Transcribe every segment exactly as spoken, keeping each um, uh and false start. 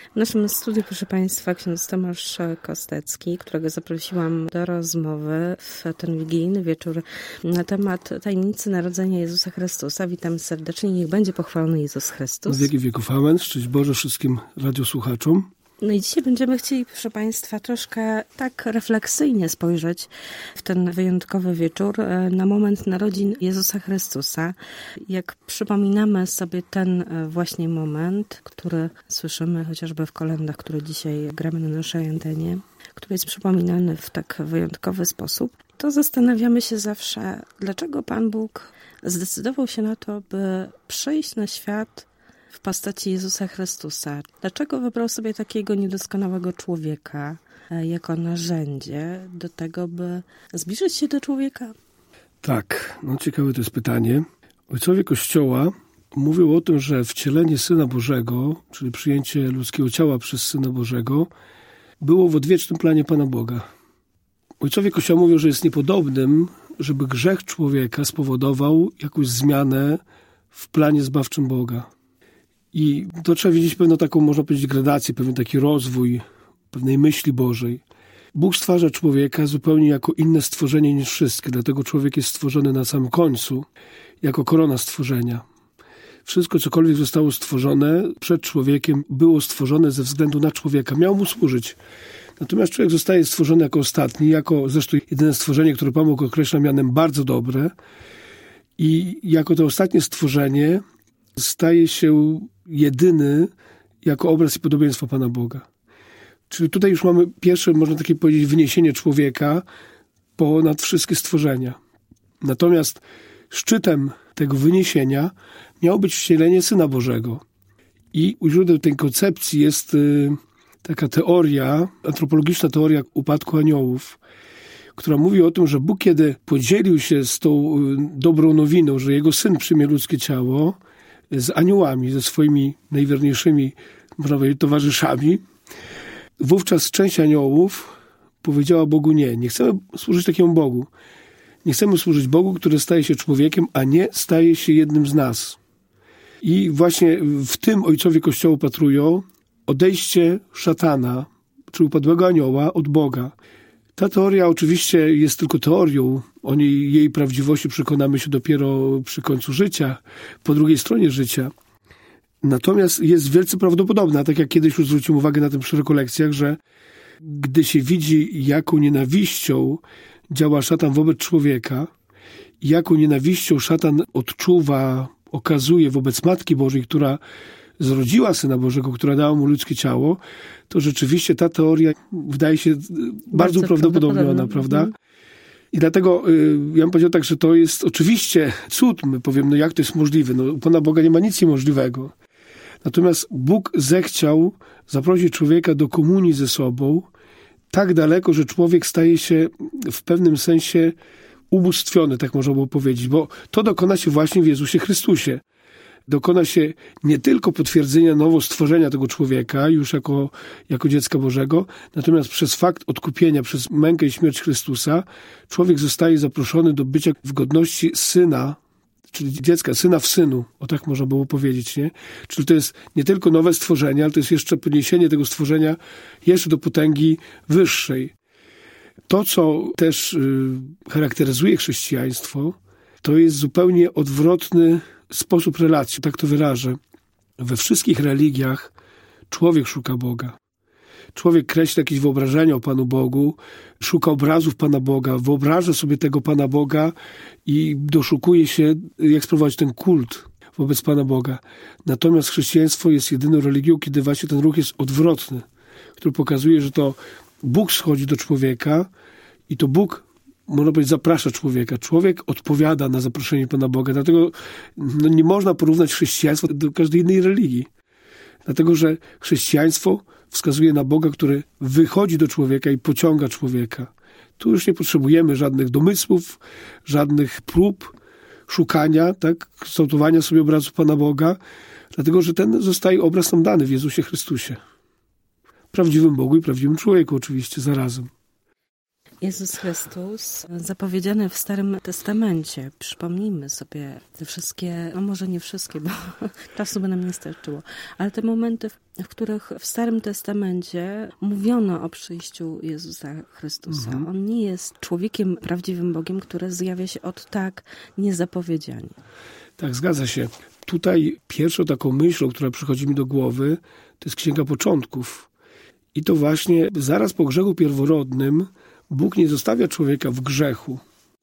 W naszym studiu, proszę Państwa, ksiądz Tomasz Kostecki, którego zaprosiłam do rozmowy w ten wigilijny wieczór na temat tajemnicy narodzenia Jezusa Chrystusa. Witam serdecznie. Niech będzie pochwalony Jezus Chrystus. Z wieki wieków amen. Szczęść Boże wszystkim radiosłuchaczom. No i dzisiaj będziemy chcieli, proszę Państwa, troszkę tak refleksyjnie spojrzeć w ten wyjątkowy wieczór na moment narodzin Jezusa Chrystusa. Jak przypominamy sobie ten właśnie moment, który słyszymy chociażby w kolędach, które dzisiaj gramy na naszej antenie, który jest przypominany w tak wyjątkowy sposób, to zastanawiamy się zawsze, dlaczego Pan Bóg zdecydował się na to, by przyjść na świat w postaci Jezusa Chrystusa. Dlaczego wybrał sobie takiego niedoskonałego człowieka jako narzędzie do tego, by zbliżyć się do człowieka? Tak, no ciekawe to jest pytanie. Ojcowie Kościoła mówią o tym, że wcielenie Syna Bożego, czyli przyjęcie ludzkiego ciała przez Syna Bożego, było w odwiecznym planie Pana Boga. Ojcowie Kościoła mówią, że jest niepodobnym, żeby grzech człowieka spowodował jakąś zmianę w planie zbawczym Boga. I to trzeba widzieć pewną taką, można powiedzieć, gradację, pewien taki rozwój pewnej myśli Bożej. Bóg stwarza człowieka zupełnie jako inne stworzenie niż wszystkie, dlatego człowiek jest stworzony na samym końcu, jako korona stworzenia. Wszystko, cokolwiek zostało stworzone przed człowiekiem, było stworzone ze względu na człowieka, miał mu służyć. Natomiast człowiek zostaje stworzony jako ostatni, jako zresztą jedyne stworzenie, które Pan Bóg określa mianem bardzo dobre, i jako to ostatnie stworzenie staje się jedyny jako obraz i podobieństwo Pana Boga. Czyli tutaj już mamy pierwsze, można takie powiedzieć, wyniesienie człowieka ponad wszystkie stworzenia. Natomiast szczytem tego wyniesienia miało być wcielenie Syna Bożego. I u źródeł tej koncepcji jest y, taka teoria, antropologiczna teoria upadku aniołów, która mówi o tym, że Bóg, kiedy podzielił się z tą y, dobrą nowiną, że Jego Syn przyjmie ludzkie ciało, z aniołami, ze swoimi najwierniejszymi, można powiedzieć, towarzyszami, wówczas część aniołów powiedziała Bogu nie. Nie chcemy służyć takiemu Bogu. Nie chcemy służyć Bogu, który staje się człowiekiem, a nie staje się jednym z nas. I właśnie w tym ojcowie Kościoła upatrują odejście szatana, czy upadłego anioła od Boga. Ta teoria oczywiście jest tylko teorią. O niej, jej prawdziwości przekonamy się dopiero przy końcu życia, po drugiej stronie życia. Natomiast jest wielce prawdopodobna, tak jak kiedyś już zwróciłem uwagę na tym przy rekolekcjach, że gdy się widzi, jaką nienawiścią działa szatan wobec człowieka, jaką nienawiścią szatan odczuwa, okazuje wobec Matki Bożej, która zrodziła Syna Bożego, która dała mu ludzkie ciało, to rzeczywiście ta teoria wydaje się bardzo, bardzo prawdopodobniona, prawda? I dlatego y, ja bym powiedział tak, że to jest oczywiście cud. My powiemy, no jak to jest możliwe? No, u Pana Boga nie ma nic niemożliwego. Natomiast Bóg zechciał zaprosić człowieka do komunii ze sobą tak daleko, że człowiek staje się w pewnym sensie ubóstwiony, tak można było powiedzieć, bo to dokona się właśnie w Jezusie Chrystusie. Dokona się nie tylko potwierdzenia nowostworzenia tego człowieka już jako, jako dziecka Bożego, natomiast przez fakt odkupienia, przez mękę i śmierć Chrystusa, człowiek zostaje zaproszony do bycia w godności syna, czyli dziecka, syna w synu, o tak można było powiedzieć, nie? Czyli to jest nie tylko nowe stworzenie, ale to jest jeszcze podniesienie tego stworzenia jeszcze do potęgi wyższej. To, co też y, charakteryzuje chrześcijaństwo, to jest zupełnie odwrotny sposób relacji, tak to wyrażę. We wszystkich religiach człowiek szuka Boga. Człowiek kreśli jakieś wyobrażenia o Panu Bogu, szuka obrazów Pana Boga, wyobraża sobie tego Pana Boga i doszukuje się, jak sprawować ten kult wobec Pana Boga. Natomiast chrześcijaństwo jest jedyną religią, kiedy właśnie ten ruch jest odwrotny, który pokazuje, że to Bóg schodzi do człowieka i to Bóg, można powiedzieć, zaprasza człowieka. Człowiek odpowiada na zaproszenie Pana Boga. Dlatego no, nie można porównać chrześcijaństwa do każdej innej religii. Dlatego, że chrześcijaństwo wskazuje na Boga, który wychodzi do człowieka i pociąga człowieka. Tu już nie potrzebujemy żadnych domysłów, żadnych prób szukania, tak, kształtowania sobie obrazu Pana Boga, dlatego, że ten zostaje obraz nam dany w Jezusie Chrystusie. Prawdziwym Bogu i prawdziwym człowieku oczywiście zarazem. Jezus Chrystus zapowiedziany w Starym Testamencie. Przypomnijmy sobie te wszystkie, no może nie wszystkie, bo czasu by nam nie starczyło, ale te momenty, w których w Starym Testamencie mówiono o przyjściu Jezusa Chrystusa. Mhm. On nie jest człowiekiem, prawdziwym Bogiem, który zjawia się od tak niezapowiedzianie. Tak, zgadza się. Tutaj pierwszą taką myślą, która przychodzi mi do głowy, to jest Księga Początków. I to właśnie zaraz po grzechu pierworodnym Bóg nie zostawia człowieka w grzechu,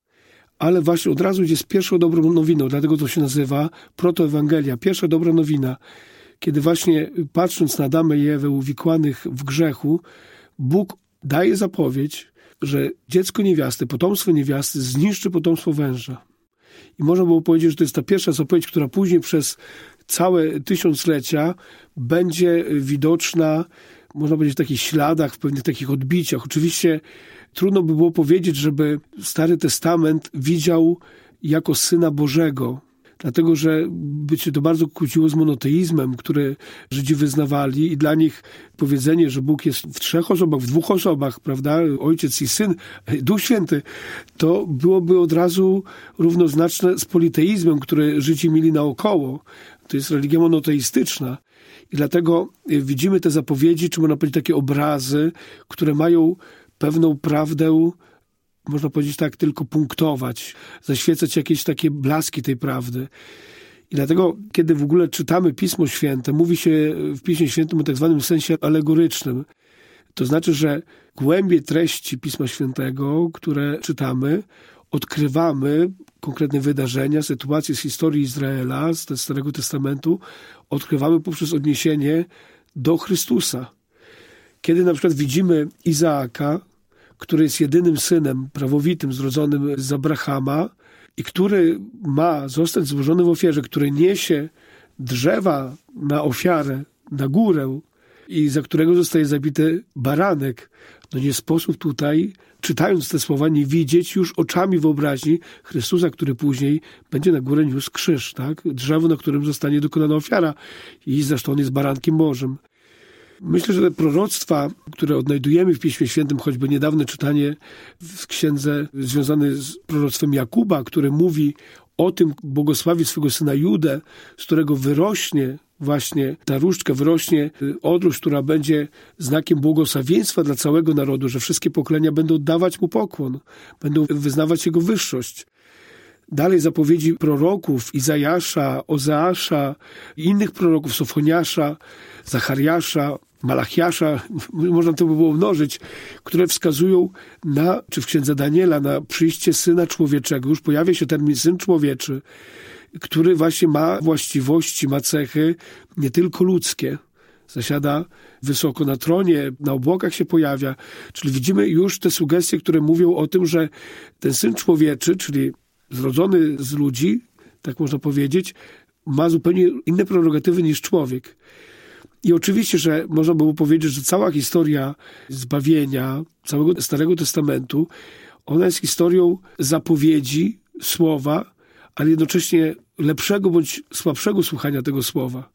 ale właśnie od razu idzie z pierwszą dobrą nowiną, dlatego to się nazywa protoewangelia, pierwsza dobra nowina. Kiedy właśnie patrząc na Adama i Ewę uwikłanych w grzechu, Bóg daje zapowiedź, że dziecko niewiasty, potomstwo niewiasty zniszczy potomstwo węża. I można było powiedzieć, że to jest ta pierwsza zapowiedź, która później przez całe tysiąclecia będzie widoczna, można powiedzieć, w takich śladach, w pewnych takich odbiciach. Oczywiście trudno by było powiedzieć, żeby Stary Testament widział jako Syna Bożego, dlatego że by się to bardzo kłóciło z monoteizmem, który Żydzi wyznawali i dla nich powiedzenie, że Bóg jest w trzech osobach, w dwóch osobach, prawda, Ojciec i Syn, Duch Święty, to byłoby od razu równoznaczne z politeizmem, który Żydzi mieli naokoło. To jest religia monoteistyczna. I dlatego widzimy te zapowiedzi, czy można powiedzieć takie obrazy, które mają pewną prawdę, można powiedzieć tak, tylko punktować, zaświecać jakieś takie blaski tej prawdy. I dlatego, kiedy w ogóle czytamy Pismo Święte, mówi się w Piśmie Świętym o tak zwanym sensie alegorycznym. To znaczy, że głębie treści Pisma Świętego, które czytamy, odkrywamy konkretne wydarzenia, sytuacje z historii Izraela, z Starego Testamentu, odkrywamy poprzez odniesienie do Chrystusa. Kiedy na przykład widzimy Izaaka, który jest jedynym synem prawowitym, zrodzonym z Abrahama i który ma zostać złożony w ofierze, który niesie drzewa na ofiarę, na górę i za którego zostaje zabity baranek, no nie sposób tutaj, czytając te słowa, nie widzieć już oczami wyobraźni Chrystusa, który później będzie na górę niósł krzyż, tak? Drzewo, na którym zostanie dokonana ofiara i zresztą on jest barankiem Bożym. Myślę, że te proroctwa, które odnajdujemy w Piśmie Świętym, choćby niedawne czytanie w księdze związane z proroctwem Jakuba, które mówi o tym, błogosławi swego syna Judę, z którego wyrośnie właśnie ta różdżka, wyrośnie odróż, która będzie znakiem błogosławieństwa dla całego narodu, że wszystkie pokolenia będą oddawać mu pokłon, będą wyznawać jego wyższość. Dalej zapowiedzi proroków Izajasza, Ozeasza i innych proroków, Sofoniasza, Zachariasza, Malachiasza, można to by było mnożyć, które wskazują na, czy w księdze Daniela, na przyjście Syna Człowieczego. Już pojawia się termin Syn Człowieczy, który właśnie ma właściwości, ma cechy nie tylko ludzkie. Zasiada wysoko na tronie, na obłokach się pojawia. Czyli widzimy już te sugestie, które mówią o tym, że ten Syn Człowieczy, czyli zrodzony z ludzi, tak można powiedzieć, ma zupełnie inne prerogatywy niż człowiek. I oczywiście, że można było powiedzieć, że cała historia zbawienia, całego Starego Testamentu, ona jest historią zapowiedzi, słowa, ale jednocześnie lepszego bądź słabszego słuchania tego słowa.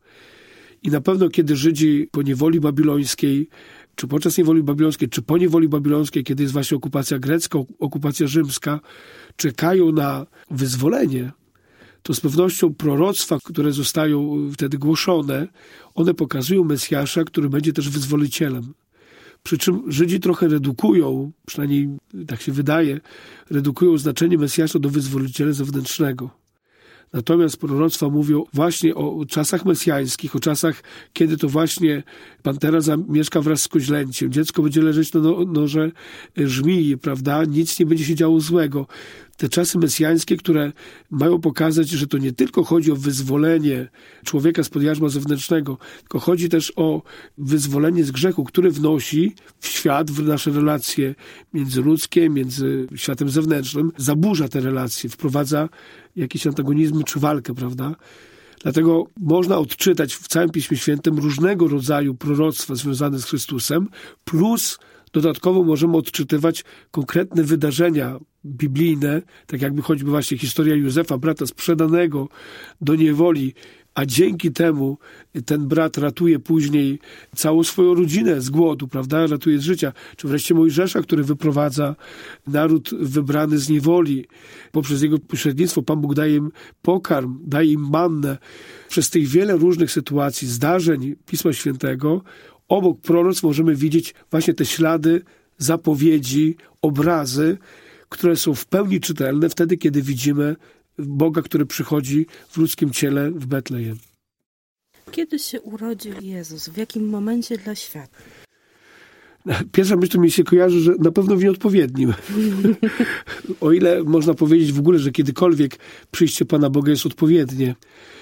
I na pewno, kiedy Żydzi po niewoli babilońskiej, czy podczas niewoli babilońskiej, czy po niewoli babilońskiej, kiedy jest właśnie okupacja grecka, okupacja rzymska, czekają na wyzwolenie, to z pewnością proroctwa, które zostają wtedy głoszone, one pokazują Mesjasza, który będzie też wyzwolicielem. Przy czym Żydzi trochę redukują, przynajmniej tak się wydaje, redukują znaczenie Mesjasza do wyzwoliciela zewnętrznego. Natomiast proroctwa mówią właśnie o czasach mesjańskich, o czasach, kiedy to właśnie pantera zamieszka wraz z koźlęciem, dziecko będzie leżeć na noże żmii, prawda? Nic nie będzie się działo złego. Te czasy mesjańskie, które mają pokazać, że to nie tylko chodzi o wyzwolenie człowieka spod jarzma zewnętrznego, tylko chodzi też o wyzwolenie z grzechu, który wnosi w świat, w nasze relacje międzyludzkie, między światem zewnętrznym, zaburza te relacje, wprowadza jakieś antagonizmy czy walkę, prawda? Dlatego można odczytać w całym Piśmie Świętym różnego rodzaju proroctwa związane z Chrystusem, plus dodatkowo możemy odczytywać konkretne wydarzenia biblijne, tak jakby choćby właśnie historia Józefa, brata sprzedanego do niewoli, a dzięki temu ten brat ratuje później całą swoją rodzinę z głodu, prawda? Ratuje z życia. Czy wreszcie Mojżesza, który wyprowadza naród wybrany z niewoli. Poprzez jego pośrednictwo Pan Bóg daje im pokarm, daje im mannę. Przez tych wiele różnych sytuacji, zdarzeń Pisma Świętego, obok proroc możemy widzieć właśnie te ślady, zapowiedzi, obrazy, które są w pełni czytelne wtedy, kiedy widzimy Boga, który przychodzi w ludzkim ciele w Betlejem. Kiedy się urodził Jezus? W jakim momencie dla świata? Pierwsza myśl, to mi się kojarzy, że na pewno w nieodpowiednim. O ile można powiedzieć w ogóle, że kiedykolwiek przyjście Pana Boga jest odpowiednie,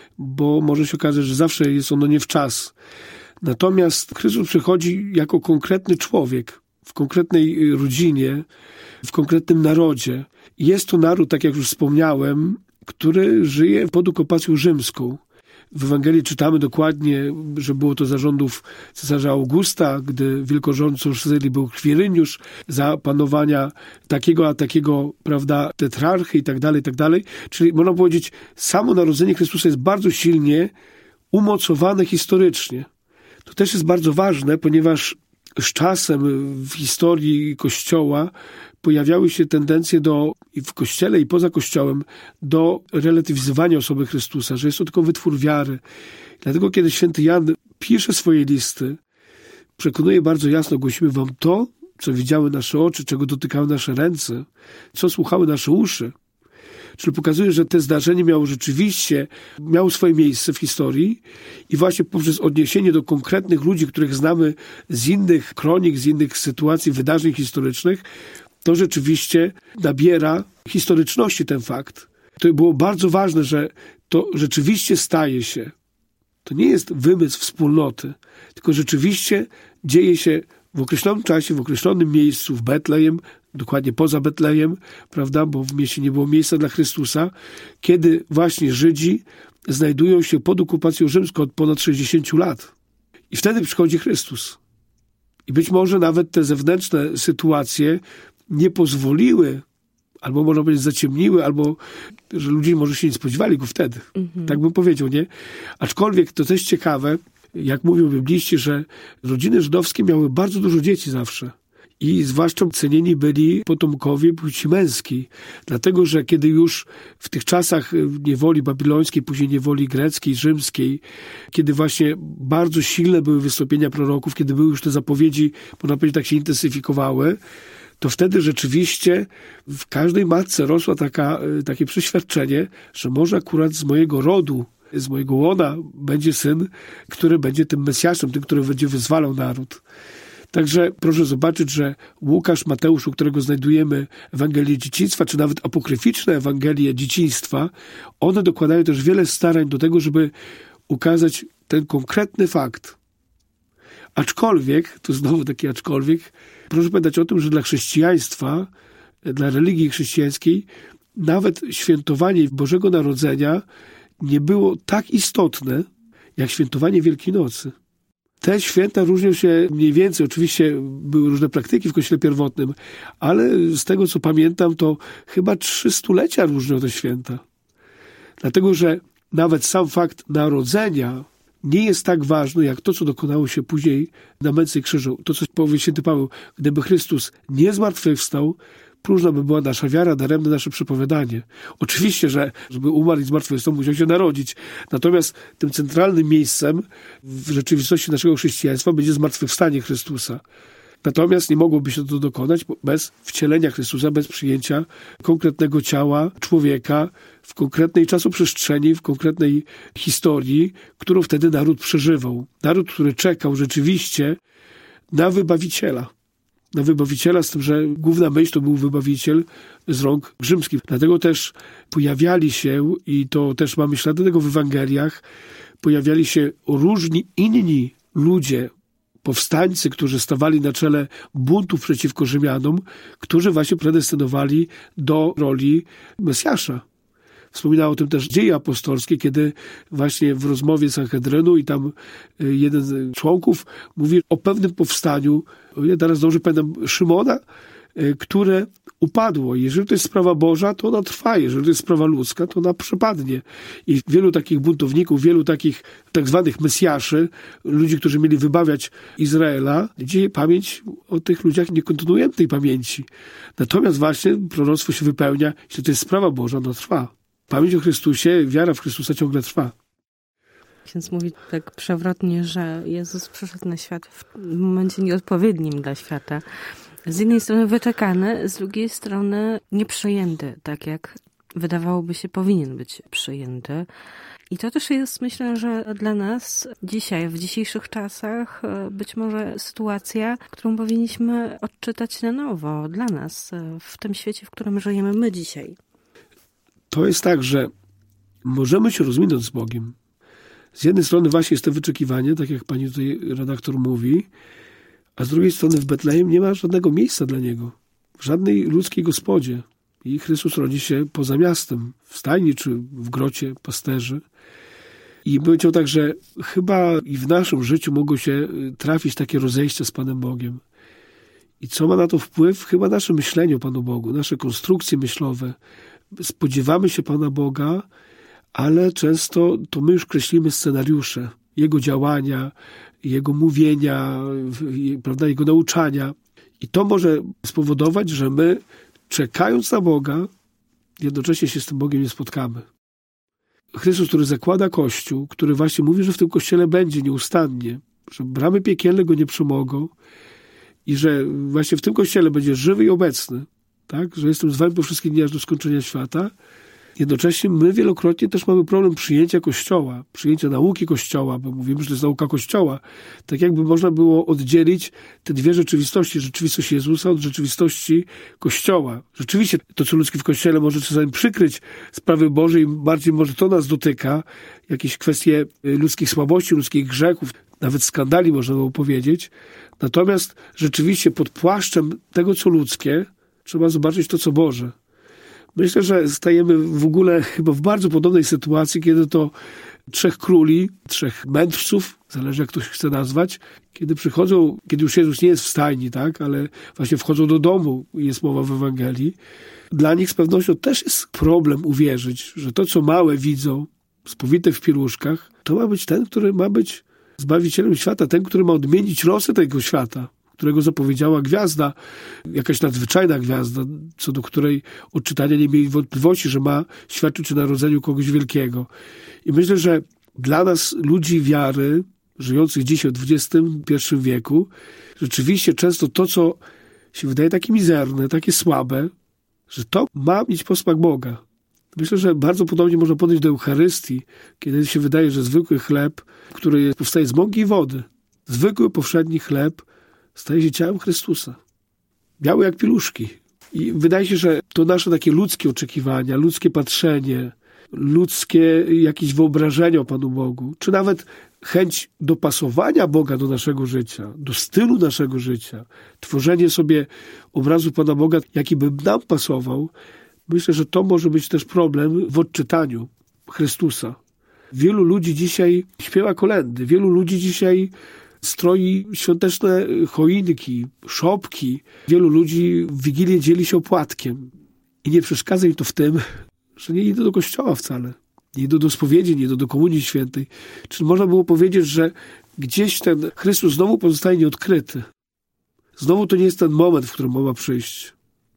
bo może się okazać, że zawsze jest ono nie w czas. Natomiast Chrystus przychodzi jako konkretny człowiek, w konkretnej rodzinie, w konkretnym narodzie. Jest to naród, tak jak już wspomniałem, który żyje pod okupacją rzymską. W Ewangelii czytamy dokładnie, że było to za rządów cesarza Augusta, gdy wielkorządcą Syrii był Kwiryniusz, za panowania takiego a takiego, prawda, tetrarchy i tak dalej, i tak dalej. Czyli można powiedzieć, samo narodzenie Chrystusa jest bardzo silnie umocowane historycznie. To też jest bardzo ważne, ponieważ z czasem w historii Kościoła pojawiały się tendencje do, i w Kościele, i poza Kościołem, do relatywizowania osoby Chrystusa, że jest to tylko wytwór wiary. Dlatego, kiedy święty Jan pisze swoje listy, przekonuje bardzo jasno, głosimy wam to, co widziały nasze oczy, czego dotykały nasze ręce, co słuchały nasze uszy. Czyli pokazuje, że te zdarzenie miało rzeczywiście, miało swoje miejsce w historii i właśnie poprzez odniesienie do konkretnych ludzi, których znamy z innych kronik, z innych sytuacji, wydarzeń historycznych, to rzeczywiście nabiera historyczności ten fakt. To było bardzo ważne, że to rzeczywiście staje się. To nie jest wymysł wspólnoty, tylko rzeczywiście dzieje się w określonym czasie, w określonym miejscu, w Betlejem, dokładnie poza Betlejem, prawda, bo w mieście nie było miejsca dla Chrystusa, kiedy właśnie Żydzi znajdują się pod okupacją rzymską od ponad sześćdziesięciu lat. I wtedy przychodzi Chrystus. I być może nawet te zewnętrzne sytuacje nie pozwoliły, albo można powiedzieć zaciemniły, albo że ludzie może się nie spodziewali go wtedy. Mhm. Tak bym powiedział, nie? Aczkolwiek to też ciekawe, jak mówią bibliści, że rodziny żydowskie miały bardzo dużo dzieci zawsze. I zwłaszcza cenieni byli potomkowie płci męskiej. Dlatego, że kiedy już w tych czasach niewoli babilońskiej, później niewoli greckiej, rzymskiej, kiedy właśnie bardzo silne były wystąpienia proroków, kiedy były już te zapowiedzi, można powiedzieć, tak się intensyfikowały, to wtedy rzeczywiście w każdej matce rosło taka, takie przeświadczenie, że może akurat z mojego rodu, z mojego łona będzie syn, który będzie tym Mesjaszem, tym, który będzie wyzwalał naród. Także proszę zobaczyć, że Łukasz, Mateusz, u którego znajdujemy Ewangelię dzieciństwa, czy nawet apokryficzne Ewangelie dzieciństwa, one dokładają też wiele starań do tego, żeby ukazać ten konkretny fakt. Aczkolwiek, to znowu taki aczkolwiek, proszę pamiętać o tym, że dla chrześcijaństwa, dla religii chrześcijańskiej, nawet świętowanie Bożego Narodzenia nie było tak istotne, jak świętowanie Wielkiej Nocy. Te święta różnią się mniej więcej, oczywiście były różne praktyki w Kościele pierwotnym, ale z tego, co pamiętam, to chyba trzy stulecia różnią te święta. Dlatego, że nawet sam fakt narodzenia nie jest tak ważny, jak to, co dokonało się później na męce i krzyżu. To, co powie święty Paweł, gdyby Chrystus nie zmartwychwstał, próżna by była nasza wiara, daremne nasze przepowiadanie. Oczywiście, że żeby umarł i zmartwychwstał, musiał się narodzić. Natomiast tym centralnym miejscem w rzeczywistości naszego chrześcijaństwa będzie zmartwychwstanie Chrystusa. Natomiast nie mogłoby się to dokonać bez wcielenia Chrystusa, bez przyjęcia konkretnego ciała człowieka w konkretnej czasoprzestrzeni, w konkretnej historii, którą wtedy naród przeżywał. Naród, który czekał rzeczywiście na Wybawiciela. Na Wybawiciela, z tym, że główna myśl to był Wybawiciel z rąk rzymskich. Dlatego też pojawiali się, i to też mamy ślady tego w Ewangeliach, pojawiali się różni inni ludzie, powstańcy, którzy stawali na czele buntów przeciwko Rzymianom, którzy właśnie predestynowali do roli Mesjasza. Wspominał o tym też Dzieje Apostolskie, kiedy właśnie w rozmowie Sanhedrynu i tam jeden z członków mówi o pewnym powstaniu, ja teraz dobrze pamiętam, Szymona, które upadło. Jeżeli to jest sprawa Boża, to ona trwa. Jeżeli to jest sprawa ludzka, to ona przepadnie. I wielu takich buntowników, wielu takich tak zwanych mesjaszy, ludzi, którzy mieli wybawiać Izraela, dzisiaj pamięć o tych ludziach nie kontynuujemy tej pamięci. Natomiast właśnie proroctwo się wypełnia, jeśli to jest sprawa Boża, ona trwa. Pamięć o Chrystusie, wiara w Chrystusa ciągle trwa. Ksiądz mówi tak przewrotnie, że Jezus przyszedł na świat w momencie nieodpowiednim dla świata. Z jednej strony wyczekany, z drugiej strony nieprzyjęty, tak jak wydawałoby się powinien być przyjęty. I to też jest, myślę, że dla nas dzisiaj, w dzisiejszych czasach, być może sytuacja, którą powinniśmy odczytać na nowo dla nas, w tym świecie, w którym żyjemy my dzisiaj. To jest tak, że możemy się rozminąć z Bogiem. Z jednej strony właśnie jest to wyczekiwanie, tak jak pani tutaj redaktor mówi, a z drugiej strony w Betlejem nie ma żadnego miejsca dla Niego. W żadnej ludzkiej gospodzie. I Chrystus rodzi się poza miastem, w stajni czy w grocie pasterzy. I powiedział tak, że chyba i w naszym życiu mogą się trafić takie rozejścia z Panem Bogiem. I co ma na to wpływ? Chyba nasze myślenie o Panu Bogu, nasze konstrukcje myślowe. Spodziewamy się Pana Boga, ale często to my już kreślimy scenariusze Jego działania, Jego mówienia, prawda, Jego nauczania. I to może spowodować, że my, czekając na Boga, jednocześnie się z tym Bogiem nie spotkamy. Chrystus, który zakłada Kościół, który właśnie mówi, że w tym Kościele będzie nieustannie, że bramy piekielne go nie przemogą i że właśnie w tym Kościele będzie żywy i obecny, tak? Że jestem z wami po wszystkie dni aż do skończenia świata. Jednocześnie my wielokrotnie też mamy problem przyjęcia Kościoła, przyjęcia nauki Kościoła, bo mówimy, że to jest nauka Kościoła. Tak jakby można było oddzielić te dwie rzeczywistości, rzeczywistość Jezusa od rzeczywistości Kościoła. Rzeczywiście to, co ludzkie w Kościele może czasami przykryć sprawy Boże i bardziej może to nas dotyka, jakieś kwestie ludzkich słabości, ludzkich grzechów, nawet skandali można było powiedzieć. Natomiast rzeczywiście pod płaszczem tego, co ludzkie, trzeba zobaczyć to, co Boże. Myślę, że stajemy w ogóle chyba w bardzo podobnej sytuacji, kiedy to trzech króli, trzech mędrców, zależy jak ktoś chce nazwać, kiedy przychodzą, kiedy już Jezus nie jest w stajni, tak, ale właśnie wchodzą do domu, jest mowa w Ewangelii. Dla nich z pewnością też jest problem uwierzyć, że to, co małe widzą, spowite w pieluszkach, to ma być ten, który ma być Zbawicielem świata, ten, który ma odmienić losy tego świata, którego zapowiedziała gwiazda, jakaś nadzwyczajna gwiazda, co do której odczytania nie mieli wątpliwości, że ma świadczyć o narodzeniu kogoś wielkiego. I myślę, że dla nas, ludzi wiary, żyjących dzisiaj w dwudziestym pierwszym wieku, rzeczywiście często to, co się wydaje takie mizerne, takie słabe, że to ma mieć posmak Boga. Myślę, że bardzo podobnie można podejść do Eucharystii, kiedy się wydaje, że zwykły chleb, który powstaje z mąki i wody, zwykły, powszedni chleb, staje się ciałem Chrystusa. Biały jak pieluszki. I wydaje się, że to nasze takie ludzkie oczekiwania, ludzkie patrzenie, ludzkie jakieś wyobrażenia o Panu Bogu, czy nawet chęć dopasowania Boga do naszego życia, do stylu naszego życia, tworzenie sobie obrazu Pana Boga, jaki by nam pasował, myślę, że to może być też problem w odczytaniu Chrystusa. Wielu ludzi dzisiaj śpiewa kolędy, wielu ludzi dzisiaj stroi świąteczne choinki, szopki. Wielu ludzi w Wigilię dzieli się opłatkiem. I nie przeszkadza im to w tym, że nie idą do kościoła wcale. Nie idą do spowiedzi, nie idą do komunii świętej. Czyli można było powiedzieć, że gdzieś ten Chrystus znowu pozostaje nieodkryty. Znowu to nie jest ten moment, w którym on ma przyjść.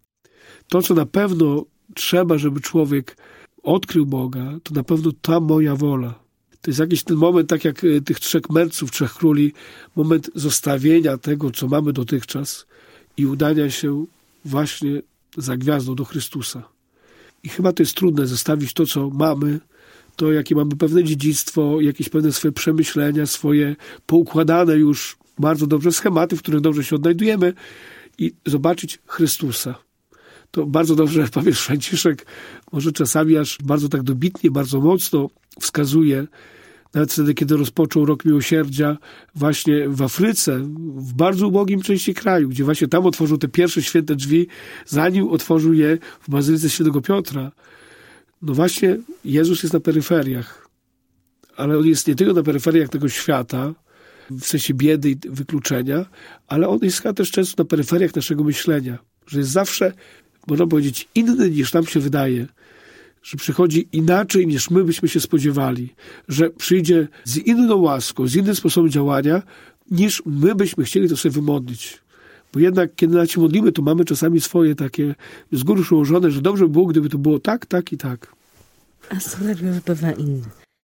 To, co na pewno trzeba, żeby człowiek odkrył Boga, to na pewno ta moja wola. To jest jakiś ten moment, tak jak tych trzech mędrców, trzech króli, moment zostawienia tego, co mamy dotychczas i udania się właśnie za gwiazdą do Chrystusa. I chyba to jest trudne, zostawić to, co mamy, to jakie mamy pewne dziedzictwo, jakieś pewne swoje przemyślenia, swoje poukładane już bardzo dobrze schematy, w których dobrze się odnajdujemy i zobaczyć Chrystusa. To bardzo dobrze papież Franciszek może czasami aż bardzo tak dobitnie, bardzo mocno wskazuje, nawet wtedy, kiedy rozpoczął Rok Miłosierdzia właśnie w Afryce, w bardzo ubogim części kraju, gdzie właśnie tam otworzył te pierwsze święte drzwi, zanim otworzył je w Bazylice Świętego Piotra. No właśnie Jezus jest na peryferiach, ale on jest nie tylko na peryferiach tego świata, w sensie biedy i wykluczenia, ale on jest też często na peryferiach naszego myślenia. że jest zawsze, można powiedzieć, inny niż nam się wydaje, że przychodzi inaczej niż my byśmy się spodziewali, że przyjdzie z inną łaską, z innym sposobem działania, niż my byśmy chcieli to sobie wymodlić. Bo jednak, kiedy na się modlimy, to mamy czasami swoje takie z góry ułożone, że dobrze by było, gdyby to było tak, tak i tak. A scenariusz bywa inny.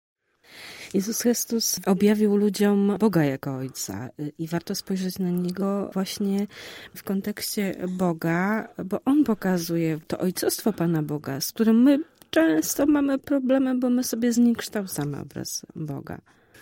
Jezus Chrystus objawił ludziom Boga jako Ojca i warto spojrzeć na Niego właśnie w kontekście Boga, bo On pokazuje to ojcostwo Pana Boga, z którym my często mamy problemy, bo my sobie zniekształcamy obraz Boga.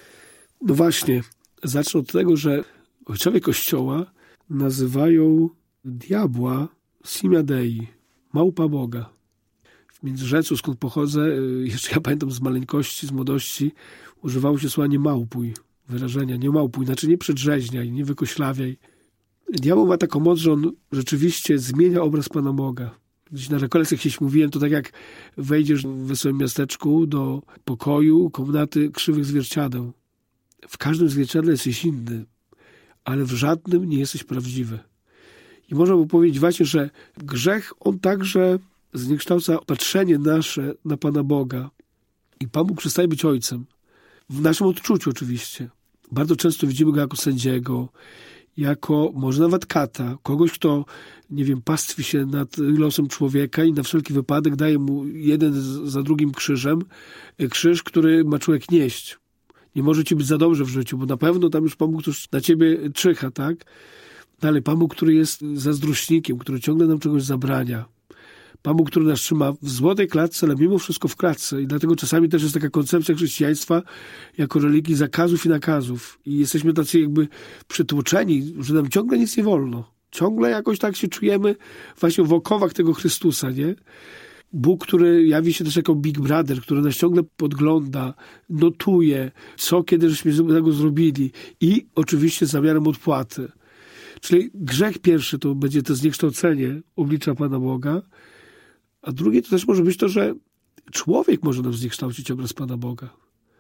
No właśnie, zacznę od tego, że ojcowie Kościoła nazywają diabła simia Dei, małpa Boga. W Międzyrzecu, skąd pochodzę, jeszcze ja pamiętam z maleńkości, z młodości, używało się słowa nie małpuj, wyrażenia, nie małpuj, znaczy nie przedrzeźniaj, nie wykoślawiaj. Diabeł ma taką moc, że on rzeczywiście zmienia obraz Pana Boga. Gdzieś na rekolekcjach kiedyś mówiłem, to tak jak wejdziesz w wesołym miasteczku do pokoju, komnaty krzywych zwierciadeł. W każdym zwierciadle jesteś inny, ale w żadnym nie jesteś prawdziwy. I można by powiedzieć właśnie, że grzech, on także zniekształca patrzenie nasze na Pana Boga. I Pan Bóg przestaje być Ojcem. W naszym odczuciu oczywiście. Bardzo często widzimy Go jako sędziego, jako może nawet kata, kogoś, kto, nie wiem, pastwi się nad losem człowieka i na wszelki wypadek daje mu jeden za drugim krzyżem, krzyż, który ma człowiek nieść. Nie może ci być za dobrze w życiu, bo na pewno tam już Pan Bóg już na ciebie czyha, tak? Dalej, Pan Bóg, który jest zazdrośnikiem, który ciągle nam czegoś zabrania. Pan Bóg, który nas trzyma w złotej klatce, ale mimo wszystko w klatce. I dlatego czasami też jest taka koncepcja chrześcijaństwa jako religii zakazów i nakazów. I jesteśmy tacy jakby przytłoczeni, że nam ciągle nic nie wolno. Ciągle jakoś tak się czujemy właśnie w okowach tego Chrystusa, nie? Bóg, który jawi się też jako Big Brother, który nas ciągle podgląda, notuje, co kiedy żeśmy tego zrobili i oczywiście z zamiarem odpłaty. Czyli grzech pierwszy to będzie to zniekształcenie oblicza Pana Boga, a drugie to też może być to, że człowiek może nam zniekształcić obraz Pana Boga.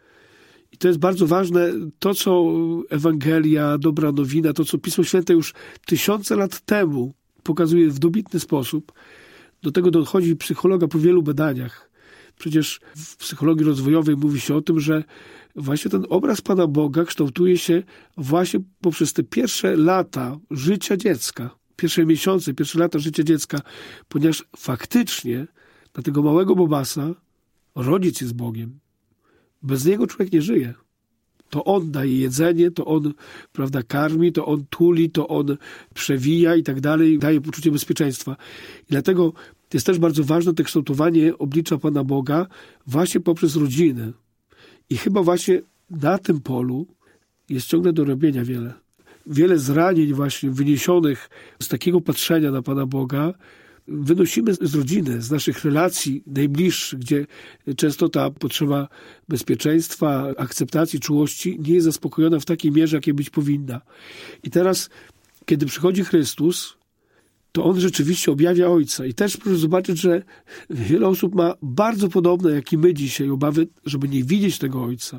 I to jest bardzo ważne, to co Ewangelia, dobra nowina, to co Pismo Święte już tysiące lat temu pokazuje w dobitny sposób. Do tego dochodzi psychologa po wielu badaniach. Przecież w psychologii rozwojowej mówi się o tym, że właśnie ten obraz Pana Boga kształtuje się właśnie poprzez te pierwsze lata życia dziecka. Pierwsze miesiące, pierwsze lata życia dziecka, ponieważ faktycznie dla tego małego bobasa rodzic jest Bogiem. Bez niego człowiek nie żyje. To on daje jedzenie, to on, prawda, karmi, to on tuli, to on przewija i tak dalej, daje poczucie bezpieczeństwa. I dlatego jest też bardzo ważne to kształtowanie oblicza Pana Boga właśnie poprzez rodzinę. I chyba właśnie na tym polu jest ciągle do robienia wiele. Wiele zranień właśnie wyniesionych z takiego patrzenia na Pana Boga wynosimy z rodziny, z naszych relacji najbliższych, gdzie często ta potrzeba bezpieczeństwa, akceptacji, czułości nie jest zaspokojona w takiej mierze, jakiej być powinna. I teraz, kiedy przychodzi Chrystus, to On rzeczywiście objawia Ojca. I też proszę zobaczyć, że wiele osób ma bardzo podobne, jak i my dzisiaj, obawy, żeby nie widzieć tego Ojca.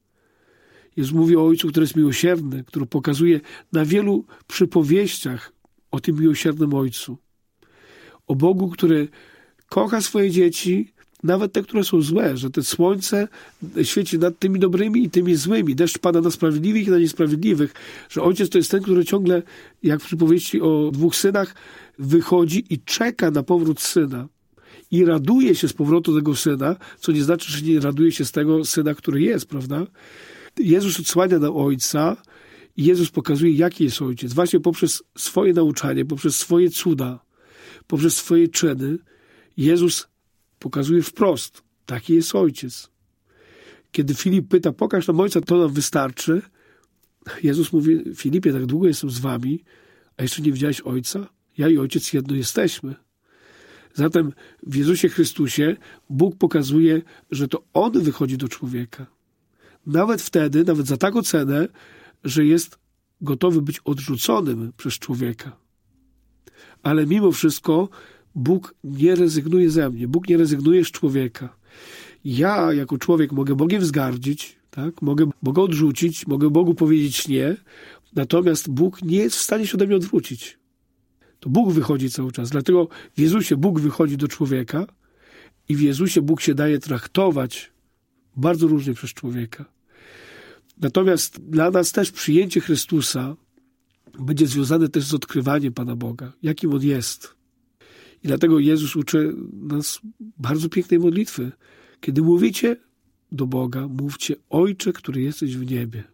Jezus mówi o Ojcu, który jest miłosierny, który pokazuje na wielu przypowieściach o tym miłosiernym Ojcu. O Bogu, który kocha swoje dzieci, nawet te, które są złe, że to słońce świeci nad tymi dobrymi i tymi złymi. Deszcz pada na sprawiedliwych i na niesprawiedliwych. Że ojciec to jest ten, który ciągle, jak w przypowieści o dwóch synach, wychodzi i czeka na powrót syna. I raduje się z powrotu tego syna, co nie znaczy, że nie raduje się z tego syna, który jest, prawda? Jezus odsłania na Ojca i Jezus pokazuje, jaki jest Ojciec. Właśnie poprzez swoje nauczanie, poprzez swoje cuda, poprzez swoje czyny Jezus pokazuje wprost, taki jest Ojciec. Kiedy Filip pyta, pokaż nam Ojca, to nam wystarczy. Jezus mówi, Filipie, tak długo jestem z wami, a jeszcze nie widziałeś Ojca? Ja i Ojciec jedno jesteśmy. Zatem w Jezusie Chrystusie Bóg pokazuje, że to On wychodzi do człowieka. Nawet wtedy, nawet za taką cenę, że jest gotowy być odrzuconym przez człowieka. Ale mimo wszystko Bóg nie rezygnuje ze mnie. Bóg nie rezygnuje z człowieka. Ja jako człowiek mogę Bogiem wzgardzić, tak? Mogę Boga odrzucić, mogę Bogu powiedzieć nie, natomiast Bóg nie jest w stanie się ode mnie odwrócić. To Bóg wychodzi cały czas. Dlatego w Jezusie Bóg wychodzi do człowieka i w Jezusie Bóg się daje traktować bardzo różnie przez człowieka. Natomiast dla nas też przyjęcie Chrystusa będzie związane też z odkrywaniem Pana Boga, jakim On jest. I dlatego Jezus uczy nas bardzo pięknej modlitwy. Kiedy mówicie do Boga, mówcie: Ojcze, który jesteś w niebie.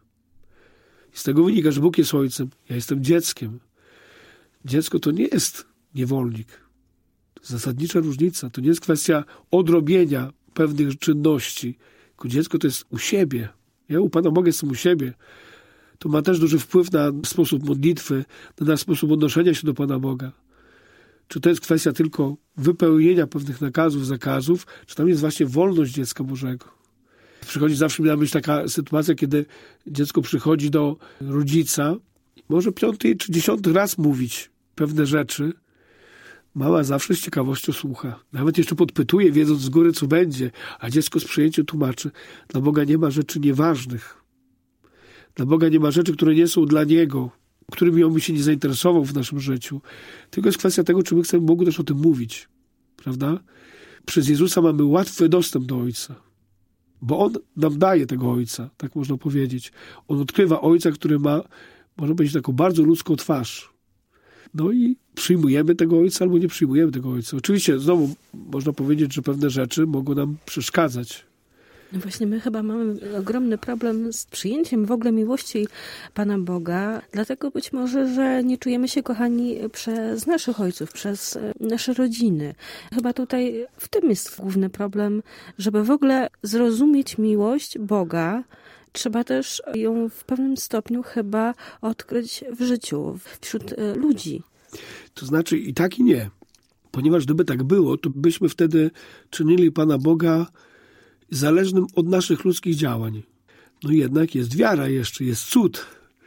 I z tego wynika, że Bóg jest Ojcem, ja jestem dzieckiem. Dziecko to nie jest niewolnik. To jest zasadnicza różnica. To nie jest kwestia odrobienia pewnych czynności. Tylko dziecko to jest u siebie. Ja u Pana Boga jestem u siebie. To ma też duży wpływ na sposób modlitwy, na nasz sposób odnoszenia się do Pana Boga. Czy to jest kwestia tylko wypełnienia pewnych nakazów, zakazów, czy tam jest właśnie wolność dziecka Bożego. Przychodzi zawsze mi na myśl taka sytuacja, kiedy dziecko przychodzi do rodzica i może piąty czy dziesiąty raz mówić pewne rzeczy. Mama zawsze z ciekawością słucha. Nawet jeszcze podpytuje, wiedząc z góry, co będzie, a dziecko z przyjęciem tłumaczy. Dla Boga nie ma rzeczy nieważnych. Dla Boga nie ma rzeczy, które nie są dla Niego, którymi On by się nie zainteresował w naszym życiu. Tylko jest kwestia tego, czy my chcemy Bogu też o tym mówić. Prawda? Przez Jezusa mamy łatwy dostęp do Ojca. Bo On nam daje tego Ojca, tak można powiedzieć. On odkrywa Ojca, który ma, można powiedzieć, taką bardzo ludzką twarz. No i przyjmujemy tego Ojca albo nie przyjmujemy tego Ojca. Oczywiście znowu można powiedzieć, że pewne rzeczy mogą nam przeszkadzać. No właśnie, my chyba mamy ogromny problem z przyjęciem w ogóle miłości Pana Boga, dlatego być może, że nie czujemy się kochani przez naszych ojców, przez nasze rodziny. Chyba tutaj w tym jest główny problem, żeby w ogóle zrozumieć miłość Boga, trzeba też ją w pewnym stopniu chyba odkryć w życiu, wśród ludzi. To znaczy i tak i nie. Ponieważ gdyby tak było, to byśmy wtedy czynili Pana Boga zależnym od naszych ludzkich działań. No jednak jest wiara jeszcze, jest cud.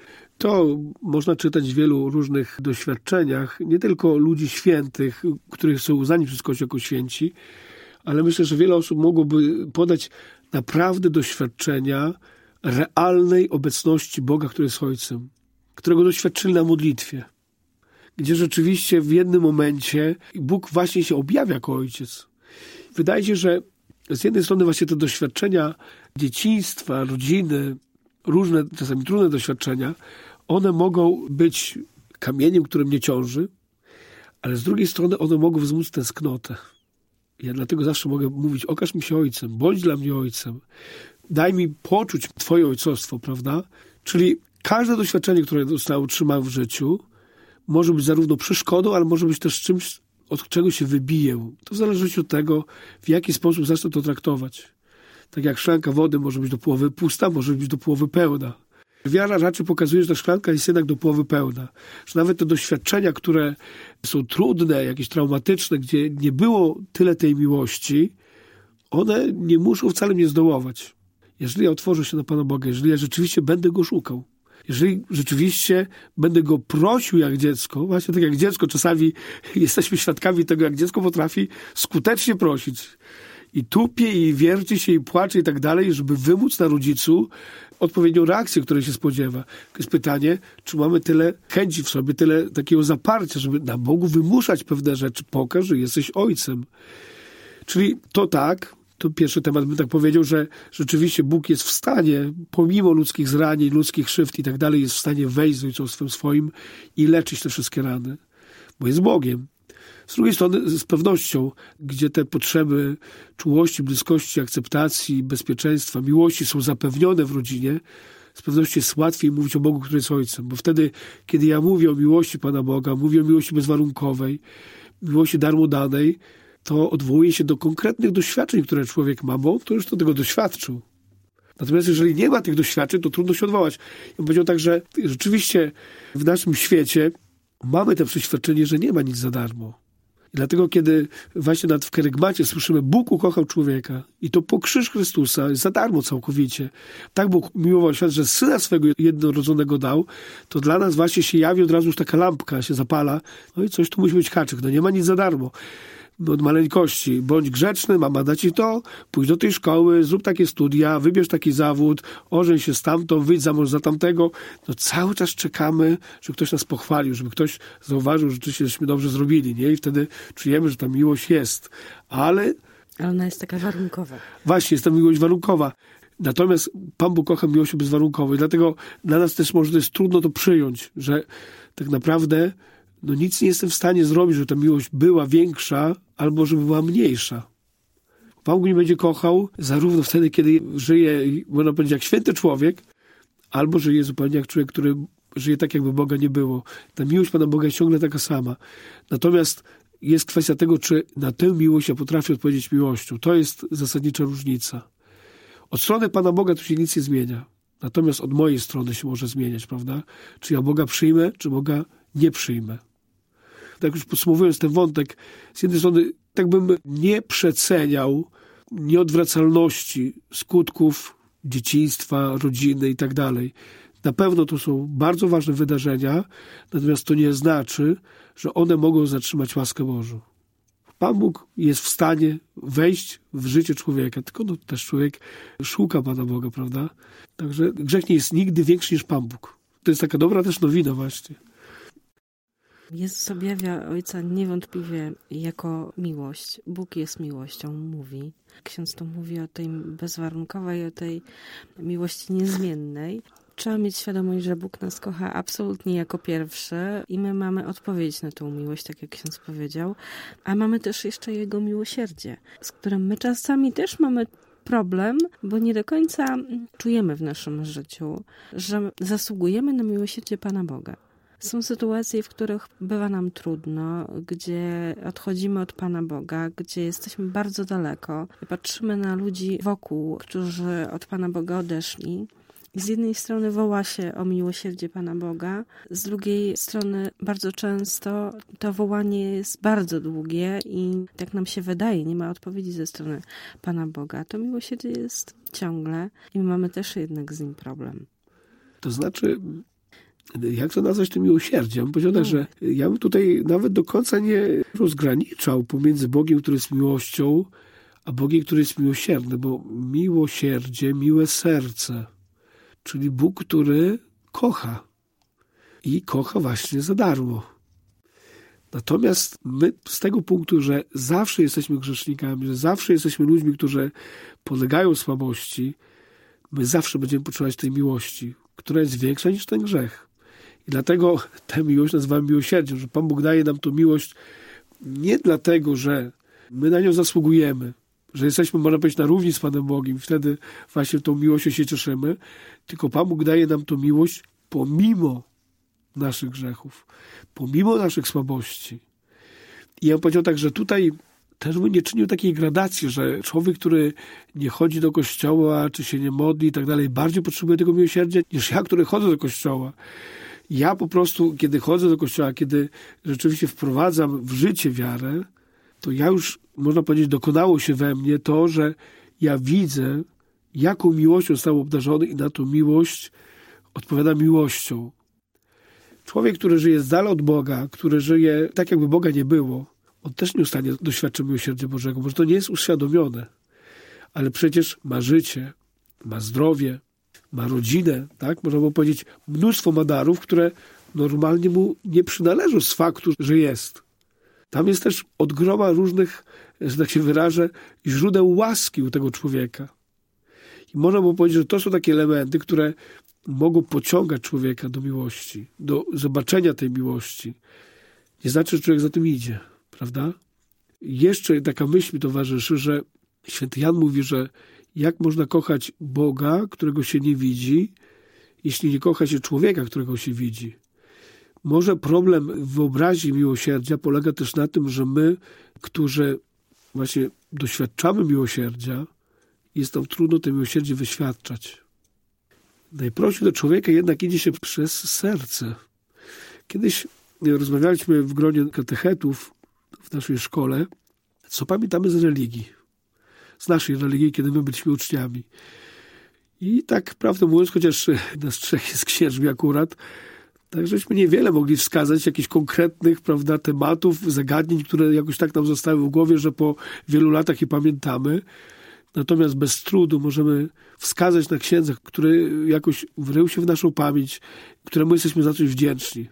To można czytać w wielu różnych doświadczeniach, nie tylko ludzi świętych, których są uznani przez Kościół jako święci, ale myślę, że wiele osób mogłoby podać naprawdę doświadczenia realnej obecności Boga, który jest Ojcem, którego doświadczyli na modlitwie, gdzie rzeczywiście w jednym momencie Bóg właśnie się objawia jako Ojciec. Wydaje się, że z jednej strony właśnie te doświadczenia dzieciństwa, rodziny, różne, czasami trudne doświadczenia, one mogą być kamieniem, który mnie ciąży, ale z drugiej strony one mogą wzmóc tęsknotę. Ja dlatego zawsze mogę mówić: okaż mi się Ojcem, bądź dla mnie Ojcem. Daj mi poczuć Twoje ojcostwo, prawda? Czyli każde doświadczenie, które zostało utrzymane w życiu, może być zarówno przeszkodą, ale może być też czymś, od czego się wybiję. To w zależności od tego, w jaki sposób zacznę to traktować. Tak jak szklanka wody może być do połowy pusta, może być do połowy pełna. Wiara raczej pokazuje, że ta szklanka jest jednak do połowy pełna. Że nawet te doświadczenia, które są trudne, jakieś traumatyczne, gdzie nie było tyle tej miłości, one nie muszą wcale mnie zdołować. Jeżeli ja otworzę się na Pana Boga, jeżeli ja rzeczywiście będę Go szukał, jeżeli rzeczywiście będę Go prosił jak dziecko, właśnie tak jak dziecko, czasami jesteśmy świadkami tego, jak dziecko potrafi skutecznie prosić. I tupie, i wierci się, i płacze, i tak dalej, żeby wymóc na rodzicu odpowiednią reakcję, której się spodziewa. To jest pytanie, czy mamy tyle chęci w sobie, tyle takiego zaparcia, żeby na Bogu wymuszać pewne rzeczy. Pokaż, że jesteś Ojcem. Czyli to tak, to pierwszy temat bym tak powiedział, że rzeczywiście Bóg jest w stanie, pomimo ludzkich zranień, ludzkich krzywd i tak dalej, jest w stanie wejść z ojcostwem swoim i leczyć te wszystkie rany, bo jest Bogiem. Z drugiej strony z pewnością, gdzie te potrzeby czułości, bliskości, akceptacji, bezpieczeństwa, miłości są zapewnione w rodzinie, z pewnością jest łatwiej mówić o Bogu, który jest Ojcem. Bo wtedy, kiedy ja mówię o miłości Pana Boga, mówię o miłości bezwarunkowej, miłości darmodanej, to odwołuje się do konkretnych doświadczeń, które człowiek ma, bo to już do tego doświadczył. Natomiast jeżeli nie ma tych doświadczeń, to trudno się odwołać. Ja bym powiedział tak, że rzeczywiście w naszym świecie mamy to przeświadczenie, że nie ma nic za darmo. I dlatego, kiedy właśnie nawet w kerygmacie słyszymy: Bóg ukochał człowieka i to po krzyż Chrystusa, za darmo całkowicie. Tak Bóg miłował świat, że Syna swego jednorodzonego dał, to dla nas właśnie się jawi od razu już taka lampka, się zapala. No i coś tu musi być haczyk. No nie ma nic za darmo. od maleńkości. Bądź grzeczny, mama da ci to, pójdź do tej szkoły, zrób takie studia, wybierz taki zawód, ożeń się z tamtą, wyjdź za mąż za tamtego. No cały czas czekamy, żeby ktoś nas pochwalił, żeby ktoś zauważył, że rzeczywiście żeśmy dobrze zrobili, nie? I wtedy czujemy, że ta miłość jest. Ale... Ale ona jest taka warunkowa. Właśnie, jest ta miłość warunkowa. Natomiast Pan Bóg kocha miłością bezwarunkową i dlatego dla nas też może to jest trudno to przyjąć, że tak naprawdę no nic nie jestem w stanie zrobić, żeby ta miłość była większa albo żeby była mniejsza. Pan Bóg nie będzie kochał zarówno wtedy, kiedy żyje, można powiedzieć, jak święty człowiek, albo żyje zupełnie jak człowiek, który żyje tak, jakby Boga nie było. Ta miłość Pana Boga jest ciągle taka sama. Natomiast jest kwestia tego, czy na tę miłość ja potrafię odpowiedzieć miłością. To jest zasadnicza różnica. Od strony Pana Boga tu się nic nie zmienia. Natomiast od mojej strony się może zmieniać, prawda? Czy ja Boga przyjmę, czy Boga nie przyjmę. Tak już podsumowując ten wątek, z jednej strony tak bym nie przeceniał nieodwracalności skutków dzieciństwa, rodziny i tak dalej. Na pewno to są bardzo ważne wydarzenia, natomiast to nie znaczy, że one mogą zatrzymać łaskę Bożą. Pan Bóg jest w stanie wejść w życie człowieka, tylko no, też człowiek szuka Pana Boga, prawda? Także grzech nie jest nigdy większy niż Pan Bóg. To jest taka dobra też nowina właśnie. Jezus objawia Ojca niewątpliwie jako miłość. Bóg jest miłością, mówi. Ksiądz tu mówi o tej bezwarunkowej, o tej miłości niezmiennej. Trzeba mieć świadomość, że Bóg nas kocha absolutnie jako pierwszy i my mamy odpowiedzieć na tą miłość, tak jak ksiądz powiedział. A mamy też jeszcze Jego miłosierdzie, z którym my czasami też mamy problem, bo nie do końca czujemy w naszym życiu, że zasługujemy na miłosierdzie Pana Boga. Są sytuacje, w których bywa nam trudno, gdzie odchodzimy od Pana Boga, gdzie jesteśmy bardzo daleko i patrzymy na ludzi wokół, którzy od Pana Boga odeszli. I z jednej strony woła się o miłosierdzie Pana Boga, z drugiej strony bardzo często to wołanie jest bardzo długie i tak nam się wydaje, nie ma odpowiedzi ze strony Pana Boga. To miłosierdzie jest ciągle i my mamy też jednak z nim problem. To znaczy, jak to nazwać tym miłosierdziem? Powiedział tak, że ja bym tutaj nawet do końca nie rozgraniczał pomiędzy Bogiem, który jest miłością, a Bogiem, który jest miłosierny, bo miłosierdzie, miłe serce, czyli Bóg, który kocha i kocha właśnie za darmo. Natomiast my z tego punktu, że zawsze jesteśmy grzesznikami, że zawsze jesteśmy ludźmi, którzy podlegają słabości, my zawsze będziemy potrzebować tej miłości, która jest większa niż ten grzech. I dlatego tę miłość nazywamy miłosierdziem, że Pan Bóg daje nam tą miłość nie dlatego, że my na nią zasługujemy, że jesteśmy, można powiedzieć, na równi z Panem Bogiem i wtedy właśnie tą miłością się cieszymy, tylko Pan Bóg daje nam tą miłość pomimo naszych grzechów, pomimo naszych słabości. I ja bym powiedział tak, że tutaj też bym nie czynił takiej gradacji, że człowiek, który nie chodzi do kościoła, czy się nie modli i tak dalej, bardziej potrzebuje tego miłosierdzia niż ja, który chodzę do kościoła. Ja po prostu, kiedy chodzę do kościoła, kiedy rzeczywiście wprowadzam w życie wiarę, to ja już, można powiedzieć, dokonało się we mnie to, że ja widzę, jaką miłością został obdarzony i na tą miłość odpowiada miłością. Człowiek, który żyje z dala od Boga, który żyje tak, jakby Boga nie było, on też nieustannie doświadcza miłosierdzia Bożego, bo to nie jest uświadomione. Ale przecież ma życie, ma zdrowie, ma rodzinę, tak? Można by powiedzieć, mnóstwo ma darów, które normalnie mu nie przynależą z faktu, że jest. Tam jest też od groma różnych, że tak się wyrażę, źródeł łaski u tego człowieka. I można by powiedzieć, że to są takie elementy, które mogą pociągać człowieka do miłości, do zobaczenia tej miłości. Nie znaczy, że człowiek za tym idzie, prawda? Jeszcze taka myśl mi towarzyszy, że święty Jan mówi, że jak można kochać Boga, którego się nie widzi, jeśli nie kocha się człowieka, którego się widzi. Może problem w wyobraźni miłosierdzia polega też na tym, że my, którzy właśnie doświadczamy miłosierdzia, jest nam trudno to miłosierdzie wyświadczać. Najprościej do człowieka jednak idzie się przez serce. Kiedyś rozmawialiśmy w gronie katechetów w naszej szkole, co pamiętamy z religii. Z naszej religii, kiedy my byliśmy uczniami. I tak, prawdę mówiąc, chociaż nas trzech jest księżmi akurat, Tak, żeśmy niewiele mogli wskazać jakichś konkretnych, prawda, tematów, zagadnień, które jakoś tak nam zostały w głowie, że po wielu latach je pamiętamy. Natomiast bez trudu możemy wskazać na księdza, który jakoś wrył się w naszą pamięć, któremu jesteśmy za coś wdzięczni.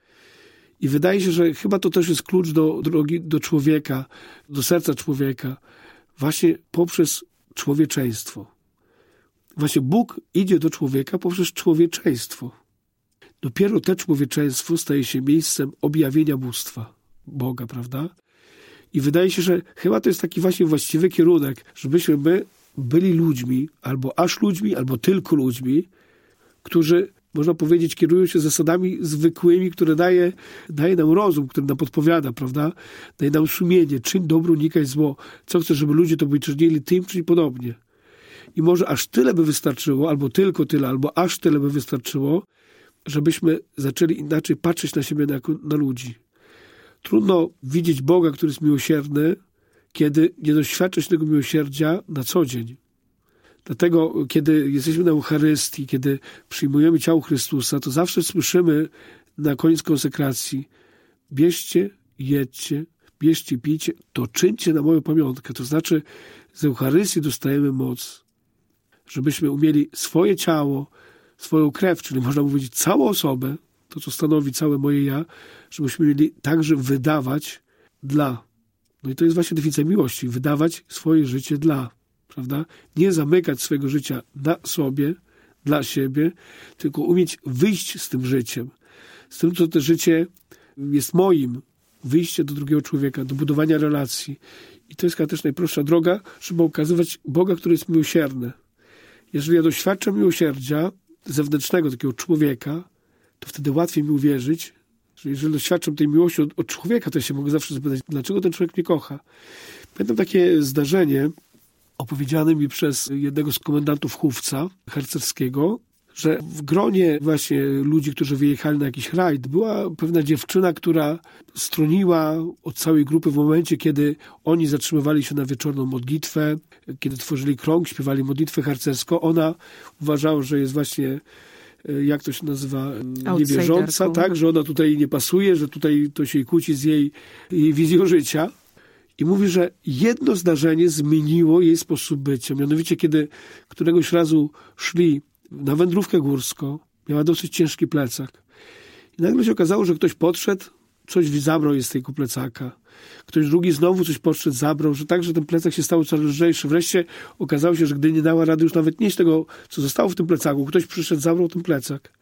I wydaje się, że chyba to też jest klucz do drogi, do człowieka, do serca człowieka, właśnie poprzez człowieczeństwo. Właśnie Bóg idzie do człowieka poprzez człowieczeństwo. Dopiero to człowieczeństwo staje się miejscem objawienia bóstwa Boga, prawda? I wydaje się, że chyba to jest taki właśnie właściwy kierunek, żebyśmy my byli ludźmi, albo aż ludźmi, albo tylko ludźmi, którzy, można powiedzieć, kierują się zasadami zwykłymi, które daje, daje nam rozum, który nam podpowiada, prawda? Daje nam sumienie, czyń dobro, unikaj zło. Co chcesz, żeby ludzie to by czynili tym, czyli podobnie. I może aż tyle by wystarczyło, albo tylko tyle, albo aż tyle by wystarczyło, żebyśmy zaczęli inaczej patrzeć na siebie jako na ludzi. Trudno widzieć Boga, który jest miłosierny, kiedy nie doświadczasz tego miłosierdzia na co dzień. Dlatego, kiedy jesteśmy na Eucharystii, kiedy przyjmujemy ciało Chrystusa, to zawsze słyszymy na koniec konsekracji: bierzcie, jedźcie, bierzcie, pijcie, to czyńcie na moją pamiątkę. To znaczy, z Eucharystii dostajemy moc, żebyśmy umieli swoje ciało, swoją krew, czyli można powiedzieć całą osobę, to co stanowi całe moje ja, żebyśmy mieli także wydawać dla. No i to jest właśnie definicja miłości. Wydawać swoje życie dla. Prawda? Nie zamykać swojego życia na sobie, dla siebie, tylko umieć wyjść z tym życiem. Z tym, co to życie jest moim. Wyjście do drugiego człowieka, do budowania relacji. I to jest chyba też najprostsza droga, żeby okazywać Boga, który jest miłosierny. Jeżeli ja doświadczam miłosierdzia zewnętrznego takiego człowieka, to wtedy łatwiej mi uwierzyć, że jeżeli doświadczam tej miłości od, od człowieka, to ja się mogę zawsze zapytać, dlaczego ten człowiek mnie kocha. Pamiętam takie zdarzenie opowiedziane mi przez jednego z komendantów Chówca harcerskiego, że w gronie właśnie ludzi, którzy wyjechali na jakiś rajd, była pewna dziewczyna, która stroniła od całej grupy w momencie, kiedy oni zatrzymywali się na wieczorną modlitwę, kiedy tworzyli krąg, śpiewali modlitwę harcerską. Ona uważała, że jest właśnie, jak to się nazywa, niewierząca, tak, że ona tutaj nie pasuje, że tutaj to się kłóci z jej, jej wizją życia. I mówi, że jedno zdarzenie zmieniło jej sposób bycia. Mianowicie, kiedy któregoś razu szli na wędrówkę górską, miała dosyć ciężki plecak. I nagle się okazało, że ktoś podszedł, coś zabrał jej z tego plecaka. Ktoś drugi znowu coś podszedł, zabrał, że tak, że ten plecak się stał coraz lżejszy. Wreszcie okazało się, że gdy nie dała rady już nawet nieść tego, co zostało w tym plecaku, ktoś przyszedł, zabrał ten plecak.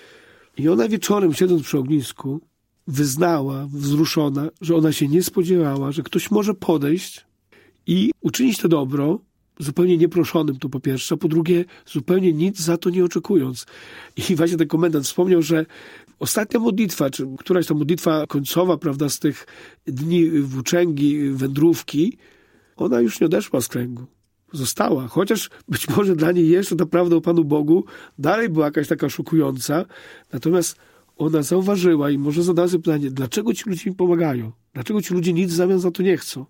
I ona wieczorem, siedząc przy ognisku, wyznała, wzruszona, że ona się nie spodziewała, że ktoś może podejść i uczynić to dobro, zupełnie nieproszonym, to po pierwsze, a po drugie, zupełnie nic za to nie oczekując. I właśnie ten komendant wspomniał, że ostatnia modlitwa, czy któraś ta modlitwa końcowa, prawda, z tych dni włóczęgi, wędrówki, ona już nie odeszła z kręgu. Została, chociaż być może dla niej jeszcze ta prawda o Panu Bogu dalej była jakaś taka szokująca, natomiast ona zauważyła i może zadała sobie pytanie, dlaczego ci ludzie mi pomagają? Dlaczego ci ludzie nic w zamian za to nie chcą?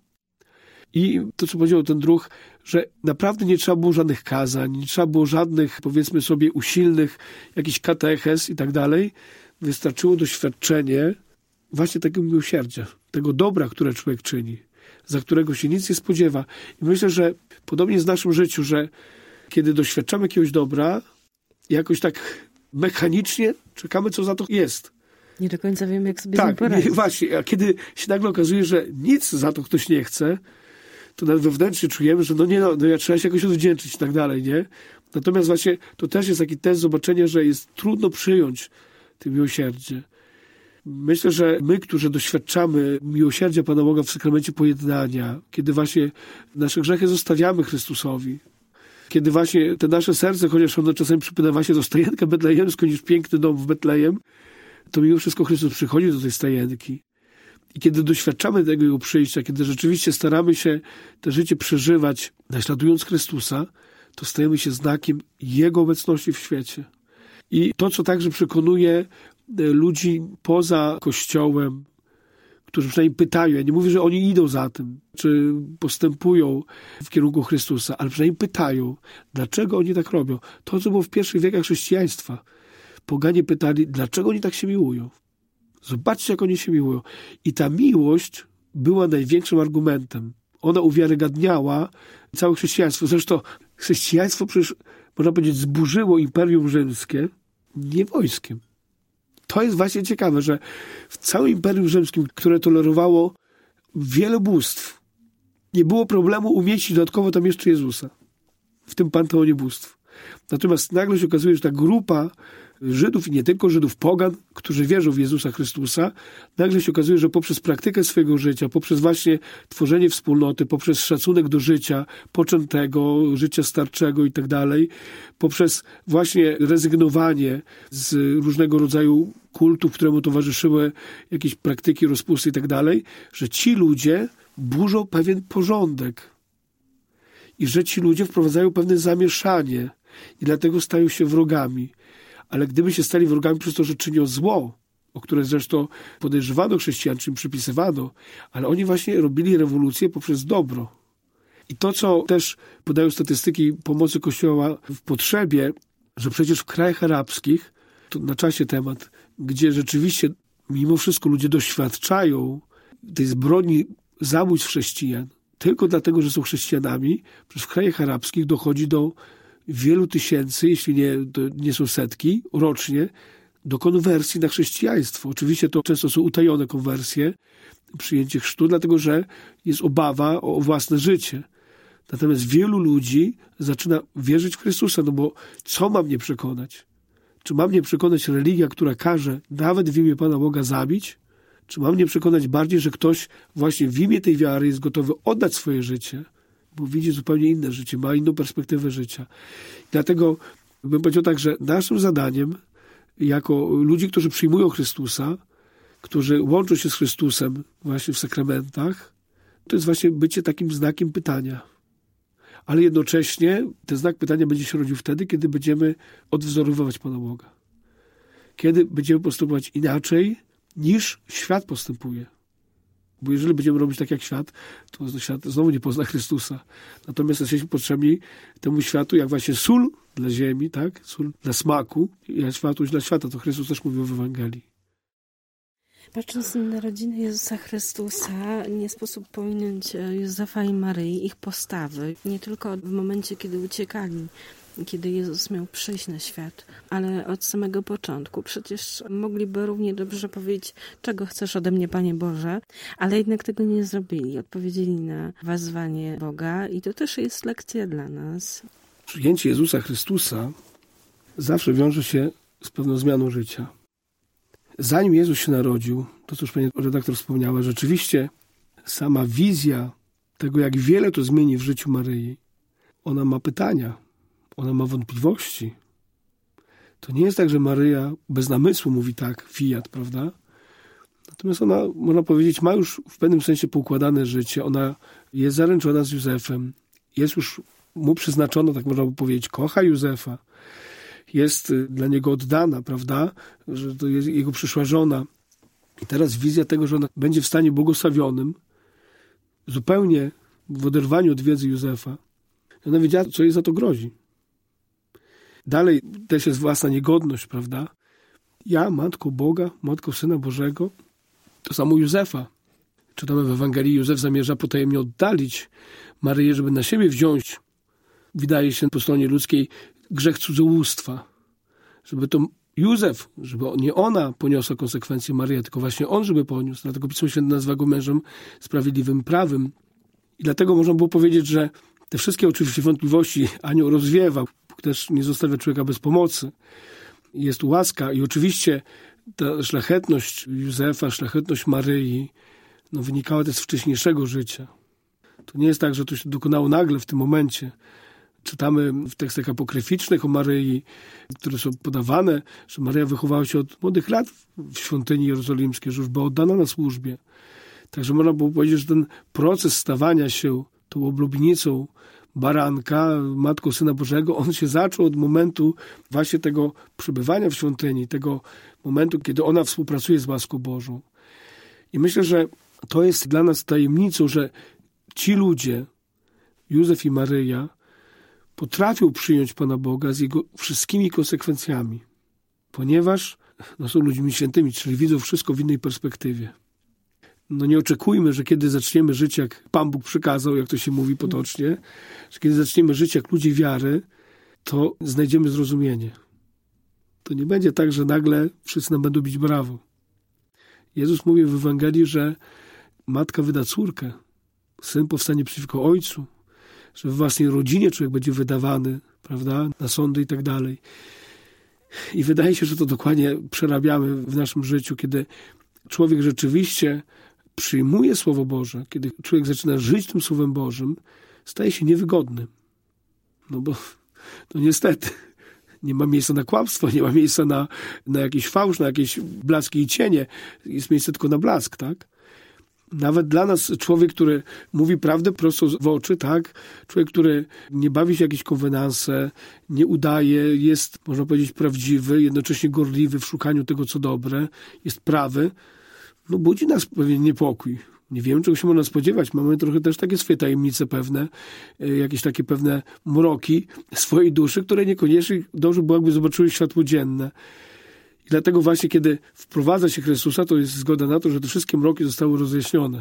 I to, co powiedział ten druh, że naprawdę nie trzeba było żadnych kazań, nie trzeba było żadnych, powiedzmy sobie, usilnych jakichś katechez i tak dalej. Wystarczyło doświadczenie właśnie tego miłosierdzia, tego dobra, które człowiek czyni, za którego się nic nie spodziewa. I myślę, że podobnie jest w naszym życiu, że kiedy doświadczamy jakiegoś dobra, jakoś tak mechanicznie czekamy, co za to jest. Nie do końca wiemy, jak sobie tak, z tym poradzić. Nie, właśnie, a kiedy się nagle okazuje, że nic za to ktoś nie chce, to nawet wewnętrznie czujemy, że no nie, no, no ja trzeba się jakoś odwdzięczyć i tak dalej, nie? Natomiast właśnie to też jest taki test zobaczenia, że jest trudno przyjąć to miłosierdzie. Myślę, że my, którzy doświadczamy miłosierdzia Pana Boga w sakramencie pojednania, kiedy właśnie nasze grzechy zostawiamy Chrystusowi, kiedy właśnie te nasze serce, chociaż ono czasami przypomina właśnie do stajenkę betlejemską niż piękny dom w Betlejem, to mimo wszystko Chrystus przychodzi do tej stajenki. I kiedy doświadczamy tego Jego przyjścia, kiedy rzeczywiście staramy się to życie przeżywać, naśladując Chrystusa, to stajemy się znakiem Jego obecności w świecie. I to, co także przekonuje ludzi poza Kościołem, którzy przynajmniej pytają, ja nie mówię, że oni idą za tym, czy postępują w kierunku Chrystusa, ale przynajmniej pytają, dlaczego oni tak robią. To, co było w pierwszych wiekach chrześcijaństwa. poganie pytali, dlaczego oni tak się miłują. Zobaczcie, jak oni się miłują. I ta miłość była największym argumentem. Ona uwiarygadniała całe chrześcijaństwo. Zresztą chrześcijaństwo przecież, można powiedzieć, zburzyło Imperium Rzymskie nie wojskiem. To jest właśnie ciekawe, że w całym Imperium Rzymskim, które tolerowało wiele bóstw, nie było problemu umieścić dodatkowo tam jeszcze Jezusa. W tym panteonie bóstw. Natomiast nagle się okazuje, że ta grupa Żydów i nie tylko Żydów, pogan, którzy wierzą w Jezusa Chrystusa, nagle się okazuje, że poprzez praktykę swojego życia, poprzez właśnie tworzenie wspólnoty, poprzez szacunek do życia poczętego, życia starczego i tak dalej, poprzez właśnie rezygnowanie z różnego rodzaju kultów, któremu towarzyszyły jakieś praktyki, rozpusty i tak dalej, że ci ludzie burzą pewien porządek i że ci ludzie wprowadzają pewne zamieszanie i dlatego stają się wrogami. Ale gdyby się stali wrogami przez to, że czynią zło, o które zresztą podejrzewano chrześcijan, czy im przypisywano, ale oni właśnie robili rewolucję poprzez dobro. I to, co też podają statystyki pomocy Kościoła w potrzebie, że przecież w krajach arabskich, to na czasie temat, gdzie rzeczywiście mimo wszystko ludzie doświadczają tej zbrodni zabójstw chrześcijan, tylko dlatego, że są chrześcijanami, przecież w krajach arabskich dochodzi do wielu tysięcy, jeśli nie, to nie są setki, rocznie, do konwersji na chrześcijaństwo. Oczywiście to często są utajone konwersje, przyjęcie chrztu, dlatego że jest obawa o własne życie. Natomiast wielu ludzi zaczyna wierzyć w Chrystusa, no bo co ma mnie przekonać? Czy ma mnie przekonać religia, która każe nawet w imię Pana Boga zabić? Czy ma mnie przekonać bardziej, że ktoś właśnie w imię tej wiary jest gotowy oddać swoje życie, bo widzi zupełnie inne życie, ma inną perspektywę życia. Dlatego bym powiedział tak, że naszym zadaniem jako ludzi, którzy przyjmują Chrystusa, którzy łączą się z Chrystusem właśnie w sakramentach, to jest właśnie bycie takim znakiem pytania. Ale jednocześnie ten znak pytania będzie się rodził wtedy, kiedy będziemy odwzorowywać Pana Boga. Kiedy będziemy postępować inaczej, niż świat postępuje. Bo jeżeli będziemy robić tak jak świat, to świat znowu nie pozna Chrystusa. Natomiast jesteśmy potrzebni temu światu, jak właśnie sól dla ziemi, tak? Sól dla smaku, jak światłość dla świata. To Chrystus też mówił w Ewangelii. Patrząc na narodziny Jezusa Chrystusa, nie sposób pominąć Józefa i Maryi, ich postawy. Nie tylko w momencie, kiedy uciekali, kiedy Jezus miał przyjść na świat, ale od samego początku. Przecież mogliby równie dobrze powiedzieć, czego chcesz ode mnie, Panie Boże, ale jednak tego nie zrobili. Odpowiedzieli na wezwanie Boga i to też jest lekcja dla nas. Przyjęcie Jezusa Chrystusa zawsze wiąże się z pewną zmianą życia. Zanim Jezus się narodził, to co już pani redaktor wspomniała, rzeczywiście sama wizja tego, jak wiele to zmieni w życiu Maryi, ona ma pytania. Ona ma wątpliwości. To nie jest tak, że Maryja bez namysłu mówi tak, fiat, prawda? Natomiast ona, można powiedzieć, ma już w pewnym sensie poukładane życie. Ona jest zaręczona z Józefem. Jest już mu przyznaczona, tak można by powiedzieć, kocha Józefa. Jest dla niego oddana, prawda? Że to jest jego przyszła żona. I teraz wizja tego, że ona będzie w stanie błogosławionym, zupełnie w oderwaniu od wiedzy Józefa. Ona wiedziała, co jej za to grozi. Dalej też jest własna niegodność, prawda? Ja, Matko Boga, Matko Syna Bożego, to samo Józefa. Czytamy w Ewangelii, Józef zamierza potajemnie oddalić Maryję, żeby na siebie wziąć, wydaje się po stronie ludzkiej, grzech cudzołóstwa. Żeby to Józef, żeby nie ona poniosła konsekwencje Maryja, tylko właśnie on, żeby poniósł. Dlatego Pismo Święte nazywa go mężem sprawiedliwym, prawym. I dlatego można było powiedzieć, że te wszystkie oczywiście wątpliwości anioł rozwiewa, też nie zostawia człowieka bez pomocy. Jest łaska i oczywiście ta szlachetność Józefa, szlachetność Maryi no, wynikała też z wcześniejszego życia. To nie jest tak, że to się dokonało nagle w tym momencie. Czytamy w tekstach apokryficznych o Maryi, które są podawane, że Maryja wychowała się od młodych lat w świątyni jerozolimskiej, że już była oddana na służbie. Także można było powiedzieć, że ten proces stawania się tą oblubienicą baranka, Matką Syna Bożego, on się zaczął od momentu właśnie tego przebywania w świątyni, tego momentu, kiedy ona współpracuje z łaską Bożą. I myślę, że to jest dla nas tajemnicą, że ci ludzie, Józef i Maryja, potrafią przyjąć Pana Boga z Jego wszystkimi konsekwencjami. ponieważ no, są ludźmi świętymi, czyli widzą wszystko w innej perspektywie. No nie oczekujmy, że kiedy zaczniemy żyć, jak Pan Bóg przykazał, jak to się mówi potocznie, że kiedy zaczniemy żyć jak ludzie wiary, to znajdziemy zrozumienie. To nie będzie tak, że nagle wszyscy nam będą bić brawo. Jezus mówi w Ewangelii, że matka wyda córkę, syn powstanie przeciwko ojcu, że w własnej rodzinie człowiek będzie wydawany, prawda, na sądy i tak dalej. I wydaje się, że to dokładnie przerabiamy w naszym życiu, kiedy człowiek rzeczywiście przyjmuje Słowo Boże, kiedy człowiek zaczyna żyć tym Słowem Bożym, staje się niewygodny. No bo, no niestety, nie ma miejsca na kłamstwo, nie ma miejsca na, na jakiś fałsz, na jakieś blaski i cienie. Jest miejsce tylko na blask, tak? Nawet dla nas człowiek, który mówi prawdę prosto w oczy, tak? Człowiek, który nie bawi się w jakieś konwenanse, nie udaje, jest, można powiedzieć, prawdziwy, jednocześnie gorliwy w szukaniu tego, co dobre, jest prawy, no budzi nas pewien niepokój. Nie wiem, czego się można spodziewać. Mamy trochę też takie swoje tajemnice pewne, jakieś takie pewne mroki swojej duszy, które niekoniecznie dobrze było, jakby zobaczyły światło dzienne. I dlatego właśnie, kiedy wprowadza się Chrystusa, to jest zgoda na to, że te wszystkie mroki zostały rozjaśnione.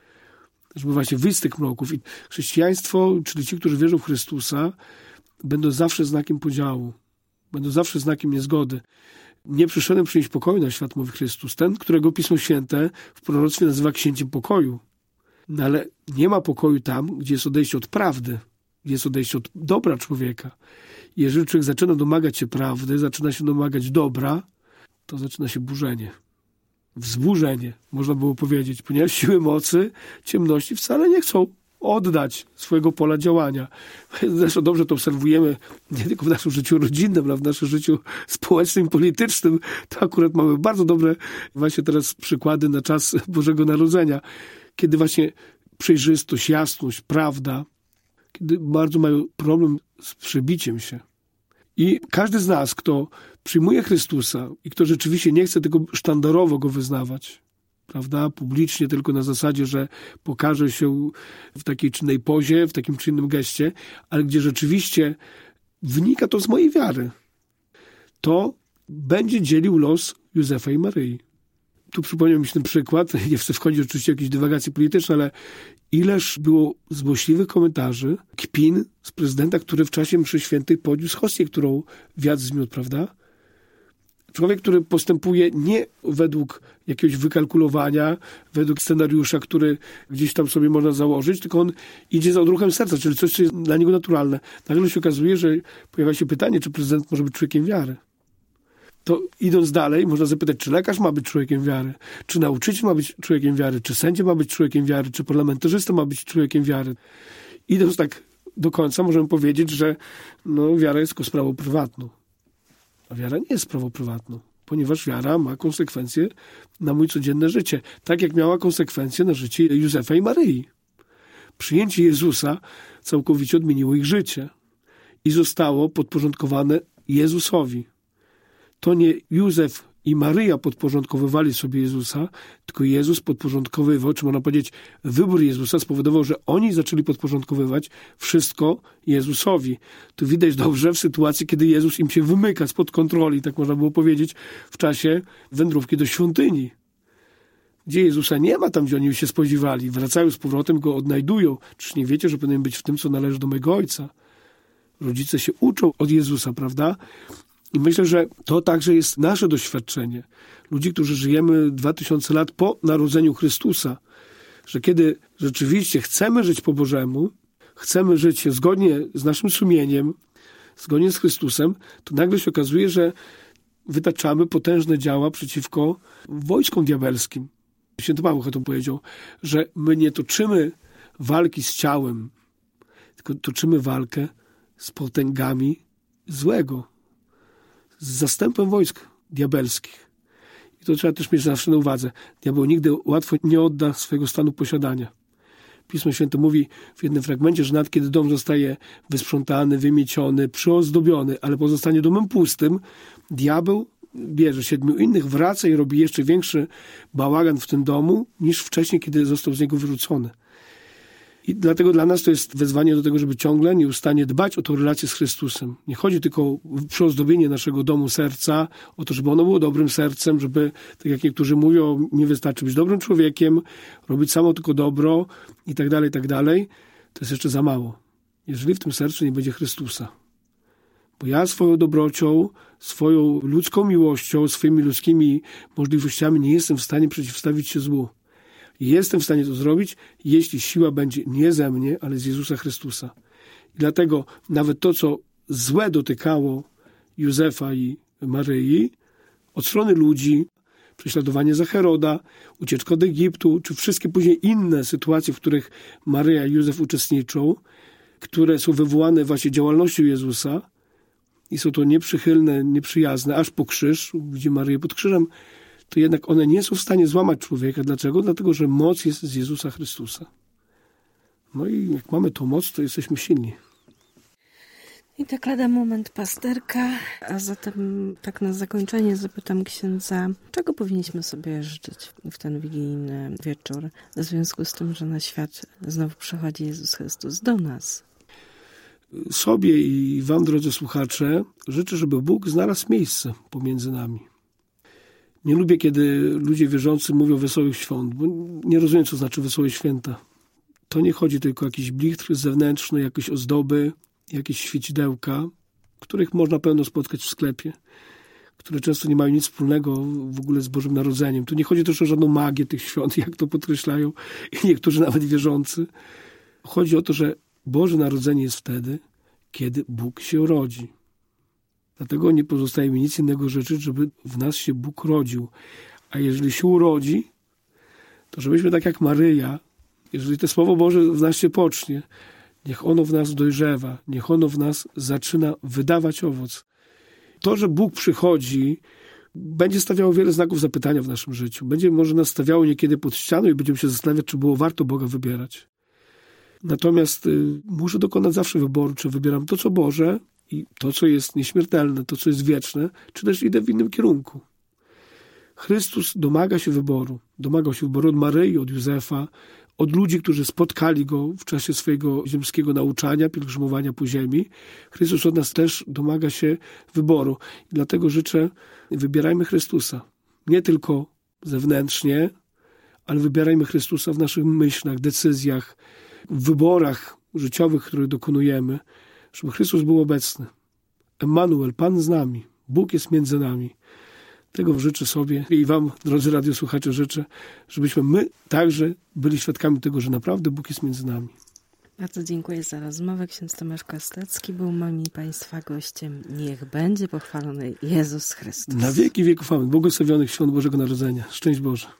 Żeby właśnie wyjść z tych mroków. I chrześcijaństwo, czyli ci, którzy wierzą w Chrystusa, będą zawsze znakiem podziału. Będą zawsze znakiem niezgody. Nie przyszedłem przynieść pokoju na świat, mówi Chrystus. Ten, którego Pismo Święte w proroctwie nazywa księciem pokoju. No ale nie ma pokoju tam, gdzie jest odejście od prawdy, gdzie jest odejście od dobra człowieka. Jeżeli człowiek zaczyna domagać się prawdy, zaczyna się domagać dobra, to zaczyna się burzenie. Wzburzenie, można było powiedzieć, ponieważ siły mocy, ciemności wcale nie chcą oddać swojego pola działania. Zresztą dobrze to obserwujemy nie tylko w naszym życiu rodzinnym, ale w naszym życiu społecznym i politycznym. To akurat mamy bardzo dobre właśnie teraz przykłady na czas Bożego Narodzenia, kiedy właśnie przejrzystość, jasność, prawda, kiedy bardzo mają problem z przebiciem się. I każdy z nas, kto przyjmuje Chrystusa i kto rzeczywiście nie chce tylko sztandarowo Go wyznawać, prawda, publicznie, tylko na zasadzie, że pokaże się w takiej czy innej pozie, w takim czy innym geście, ale gdzie rzeczywiście wynika to z mojej wiary, to będzie dzielił los Józefa i Maryi. Tu przypomniał mi się ten przykład, nie chcę wchodzić oczywiście w jakieś dywagacje polityczne, ale ileż było złośliwych komentarzy, kpin z prezydenta, który w czasie mszy świętej podniósł hostię, którą wiatr zmiótł, prawda? Człowiek, który postępuje nie według jakiegoś wykalkulowania, według scenariusza, który gdzieś tam sobie można założyć, tylko on idzie za odruchem serca, czyli coś, co jest dla niego naturalne. Nagle się okazuje, że pojawia się pytanie, czy prezydent może być człowiekiem wiary. To idąc dalej, można zapytać, czy lekarz ma być człowiekiem wiary, czy nauczyciel ma być człowiekiem wiary, czy sędzia ma być człowiekiem wiary, czy parlamentarzysta ma być człowiekiem wiary. Idąc tak do końca, możemy powiedzieć, że no, wiara jest tylko sprawą prywatną. A wiara nie jest sprawą prywatną, ponieważ wiara ma konsekwencje na moje codzienne życie. Tak jak miała konsekwencje na życie Józefa i Maryi. Przyjęcie Jezusa całkowicie odmieniło ich życie i zostało podporządkowane Jezusowi. To nie Józef i Maryja podporządkowywali sobie Jezusa, tylko Jezus podporządkowywał, czy można powiedzieć, wybór Jezusa spowodował, że oni zaczęli podporządkowywać wszystko Jezusowi. Tu widać dobrze w sytuacji, kiedy Jezus im się wymyka spod kontroli, tak można było powiedzieć, w czasie wędrówki do świątyni. Gdzie Jezusa nie ma tam, gdzie oni się spodziewali. Wracają z powrotem, go odnajdują. Czyż nie wiecie, że powinien być w tym, co należy do mojego Ojca? Rodzice się uczą od Jezusa, prawda? I myślę, że to także jest nasze doświadczenie. Ludzi, którzy żyjemy dwa tysiące lat po narodzeniu Chrystusa. Że kiedy rzeczywiście chcemy żyć po Bożemu, chcemy żyć zgodnie z naszym sumieniem, zgodnie z Chrystusem, to nagle się okazuje, że wytaczamy potężne działa przeciwko wojskom diabelskim. Święty Paweł o tym powiedział, że my nie toczymy walki z ciałem, tylko toczymy walkę z potęgami złego, z zastępem wojsk diabelskich. I to trzeba też mieć zawsze na uwadze. Diabeł nigdy łatwo nie odda swojego stanu posiadania. Pismo Święte mówi w jednym fragmencie, że nawet kiedy dom zostaje wysprzątany, wymieciony, przyozdobiony, ale pozostanie domem pustym, diabeł bierze siedmiu innych, wraca i robi jeszcze większy bałagan w tym domu, niż wcześniej, kiedy został z niego wyrzucony. I dlatego dla nas to jest wezwanie do tego, żeby ciągle, nieustannie dbać o tę relację z Chrystusem. Nie chodzi tylko o przyozdobienie naszego domu serca, o to, żeby ono było dobrym sercem, żeby, tak jak niektórzy mówią, nie wystarczy być dobrym człowiekiem, robić samo tylko dobro i tak dalej, i tak dalej. To jest jeszcze za mało. Jeżeli w tym sercu nie będzie Chrystusa. Bo ja swoją dobrocią, swoją ludzką miłością, swoimi ludzkimi możliwościami nie jestem w stanie przeciwstawić się złu. Jestem w stanie to zrobić, jeśli siła będzie nie ze mnie, ale z Jezusa Chrystusa. I dlatego nawet to, co złe dotykało Józefa i Maryi, od strony ludzi, prześladowanie za Heroda, ucieczka do Egiptu, czy wszystkie później inne sytuacje, w których Maryja i Józef uczestniczą, które są wywołane właśnie działalnością Jezusa i są to nieprzychylne, nieprzyjazne, aż po krzyż, widzi Maryję pod krzyżem, to jednak one nie są w stanie złamać człowieka. Dlaczego? Dlatego, że moc jest z Jezusa Chrystusa. No i jak mamy tą moc, to jesteśmy silni. I tak lada moment pasterka, a zatem tak na zakończenie zapytam księdza, czego powinniśmy sobie życzyć w ten wigilijny wieczór, w związku z tym, że na świat znowu przychodzi Jezus Chrystus do nas. Sobie i wam, drodzy słuchacze, życzę, żeby Bóg znalazł miejsce pomiędzy nami. Nie lubię, kiedy ludzie wierzący mówią wesołych świąt, bo nie rozumiem, co znaczy wesołe święta. To nie chodzi tylko o jakiś blichtr zewnętrzny, jakieś ozdoby, jakieś świecidełka, których można pewno spotkać w sklepie, które często nie mają nic wspólnego w ogóle z Bożym Narodzeniem. Tu nie chodzi też o żadną magię tych świąt, jak to podkreślają i niektórzy nawet wierzący. Chodzi o to, że Boże Narodzenie jest wtedy, kiedy Bóg się rodzi. Dlatego nie pozostaje mi nic innego życzyć, żeby w nas się Bóg rodził. A jeżeli się urodzi, to żebyśmy tak jak Maryja, jeżeli to Słowo Boże w nas się pocznie, niech ono w nas dojrzewa, niech ono w nas zaczyna wydawać owoc. To, że Bóg przychodzi, będzie stawiało wiele znaków zapytania w naszym życiu. Będzie może nas stawiało niekiedy pod ścianą i będziemy się zastanawiać, czy było warto Boga wybierać. Natomiast y, muszę dokonać zawsze wyboru, czy wybieram to, co Boże i to, co jest nieśmiertelne, to, co jest wieczne, czy też idę w innym kierunku. Chrystus domaga się wyboru. Domagał się wyboru od Maryi, od Józefa, od ludzi, którzy spotkali Go w czasie swojego ziemskiego nauczania, pielgrzymowania po ziemi. Chrystus od nas też domaga się wyboru. I dlatego życzę, wybierajmy Chrystusa. Nie tylko zewnętrznie, ale wybierajmy Chrystusa w naszych myślach, decyzjach, w wyborach życiowych, których dokonujemy, żeby Chrystus był obecny. Emmanuel, Pan z nami. Bóg jest między nami. Tego życzę sobie i wam, drodzy radiosłuchacze, życzę, żebyśmy my także byli świadkami tego, że naprawdę Bóg jest między nami. Bardzo dziękuję za rozmowę. Ksiądz Tomasz Kostecki był moim i państwa gościem. Niech będzie pochwalony Jezus Chrystus. Na wieki wieków amen. Błogosławionych świąt Bożego Narodzenia. Szczęść Boże.